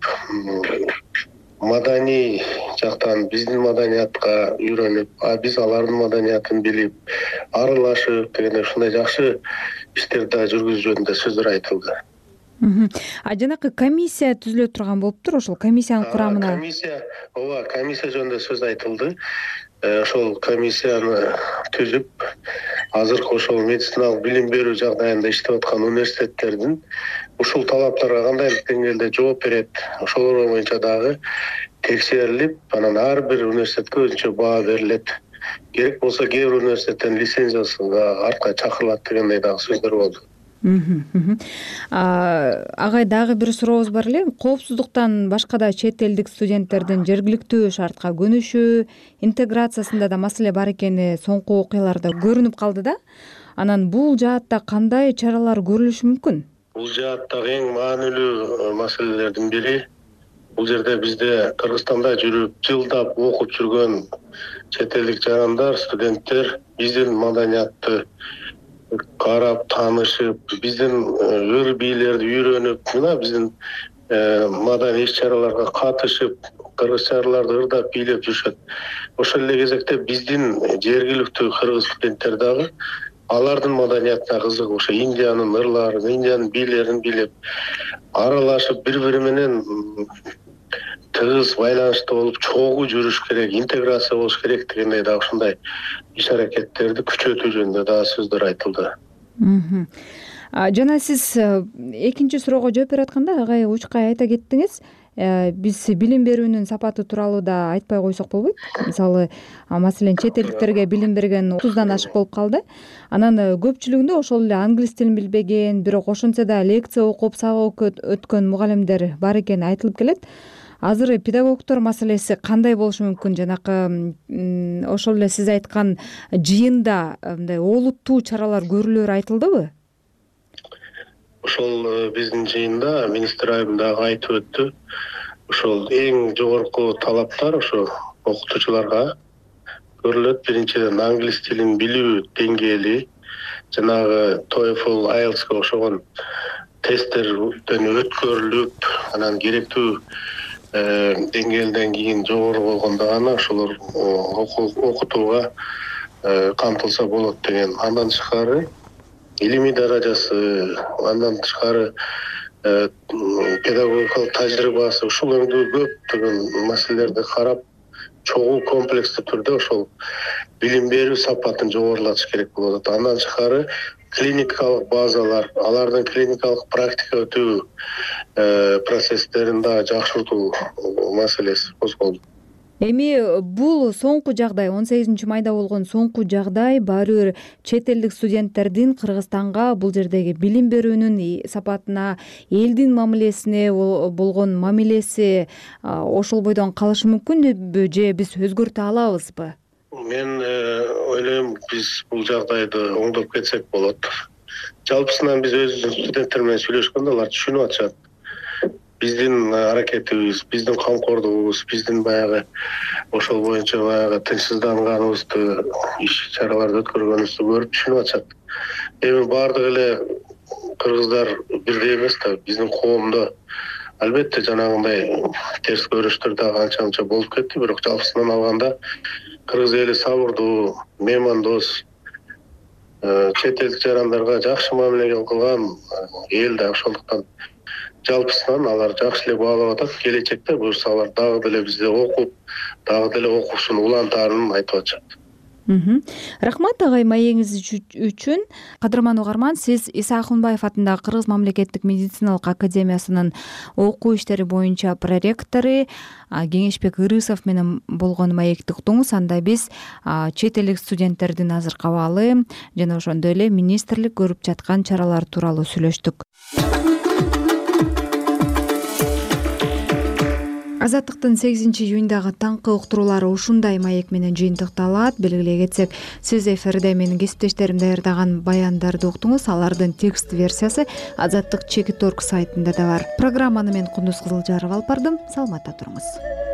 маданий жактан биздин маданиятка үйрөнүп, биз алардын маданиятын билип, аралашып дегендей ушундай жакшы иштерди жүргүзүү жөнүндө сөздөр айтылды. Жанакы комиссия түзүлө турган болуптур, ошол комиссиянын курамына. Комиссия жөнүндө сөз айтылды. Ошол комиссияны түзүп, азыркы ошол медициналык билим берүү жагдайында иштеп аткан университеттердин ушул талаптарга кандай деңгээлде жооп берет, ошолор боюнча дагы текшерилип, анан ар бир университетке өзүнчө баа берилет. Керек болсо кээ бир университеттен лицензиясыга артка чакырылат дегендей дагы сөздөр болду. Агай, дагы бир сурообуз бар эле. Коопсуздуктан башка да чет элдик студенттердин жергиликтүү шартка көнүшү, интеграциясында да маселе бар экени соңку окуяларда көрүнүп калды да. Анан бул жаатта кандай чаралар көрүлүшү мүмкүн? Бул жааттагы эң маанилүү маселелердин бири бул жерде бизде Кыргызстанда жүрүп, жылдап окуп жүргөн чет элдик жарандар, студенттер биздин маданиятты карап, таанышып, биздин ыр бийлерди үйрөнүп, мына биздин маданий иш-чараларга катышып, кыргызчаларды ырдап бийлеп жүрүшөт. Ошол эле кезекте биздин жергиликтүү кыргыз студенттер дагы алардын маданиятына кызыгып, ошо Индиянын ырларын, Индиянын бийлерин билип, аралашып, бири-бири менен тыгыз байланышта болуп, чогуу жүрүш керек, интеграция болуш керек дегендей дагы ушундай иш-аракеттерди күчөтүү жөнүндө дагы сөздөр айтылды. Жана сиз экинчи суроого жооп берип атканда агай учкай айта кеттиңиз. Биз билим берүүнүн сапаты тууралуу да айтпай койсок болбойт. Мисалы, маселен, чет элдиктерге билим берген 30дан ашык болуп калды. Анан көпчүлүгүндө ошол эле англис тилин билбеген, бирок ошентсе да лекция окуп, сабак өткөн мугалимдер бар экени айтылып келет. Азыр педагогдор маселеси кандай болушу мүмкүн? Жанакы ошол эле сиз айткан жыйында мындай олуттуу чаралар көрүлөөрү айтылдыбы? Ошол биздин жыйында министр айымдагы айтып өттү. Ошол эң жогорку талаптар ошо окутуучуларга көрүлөт. Биринчиден англис тилин билүү деңгээли, жанагы TOEFL, IELTS'га окшогон тесттерден өткөрүлүп, анан керектүү деңгээлден кийин жогору болгондо гана ошолор окутууга камтылса болот деген. Андан тышкары илимий даражасы, андан тышкары педагогикалык тажрыйбасы, ушул өңдүү көптөгөн маселелерди карап, чогуу комплекстүү түрдө ошол билим берүү сапатын жогорулатыш керек болот. Андан тышкары клиникалык базалар, алардын клиникалык практика өтүү процесстерин да жакшыртуу маселеси козголду. Эми бул соңку жагдай, 18 майда болгон соңку жагдай баары бир чет элдик студенттердин Кыргызстанга бул жердеги билим берүүнүн сапатына, элдин мамилесине болгон мамилеси ошол бойдон калышы мүмкүнбү же биз өзгөртө алабызбы? Мен ойлойм, биз бул жагдайды оңдоп кетсек болот. Жалпысынан биз өз студенттер менен сүйлөшкөндө алар түшүнүп атышат. Биздин аракетибиз, биздин камкордугубуз, биздин баягы ошол боюнча баягы тынчсызданганыбызды, иш-чараларды өткөргөнүбүздү көрүп түшүнүп атышат. Эми баардык эле кыргыздар бирдей эмес да, биздин коомдо албетте жанагындай терс көрүштөр да канча болуп кетти, бирок жалпысынан алганда кыргыз эли сабырдуу, меймандос, чет элдик жарандарга жакшы мамиле кылган эл да, ошондуктан жалпысынан алар жакшы эле баалап атат. Келечекте буюрса алар дагы деле бизде окуп, дагы деле окуусун улантаарын айтып атышат. Рахмат агай маегиңиз үчүн. Кадырман угарман, сиз Иса Акунбаев атындагы Кыргыз мамлекеттик медициналык академиясынын окуу иштери боюнча проректору Кеңешбек Ырысов менен болгон маекти уктуңуз. Анда биз чет элдик студенттердин азыркы абалы жана ошондой эле министрлик көрүп жаткан чаралар тууралуу сүйлөштүк. Азаттыктын 8-июндагы таңкы уктуруулары ушундай маек менен жыйынтыкталат. Белгилей кетсек, сиз эфирде менин кесиптештерим даярдаган баяндарды уктуңуз. Алардын текст версиясы Азаттык Чекит.org сайтында да бар. Программаны мен Кундуз Кызылжарова алып бардым. Саламатта туруңуз.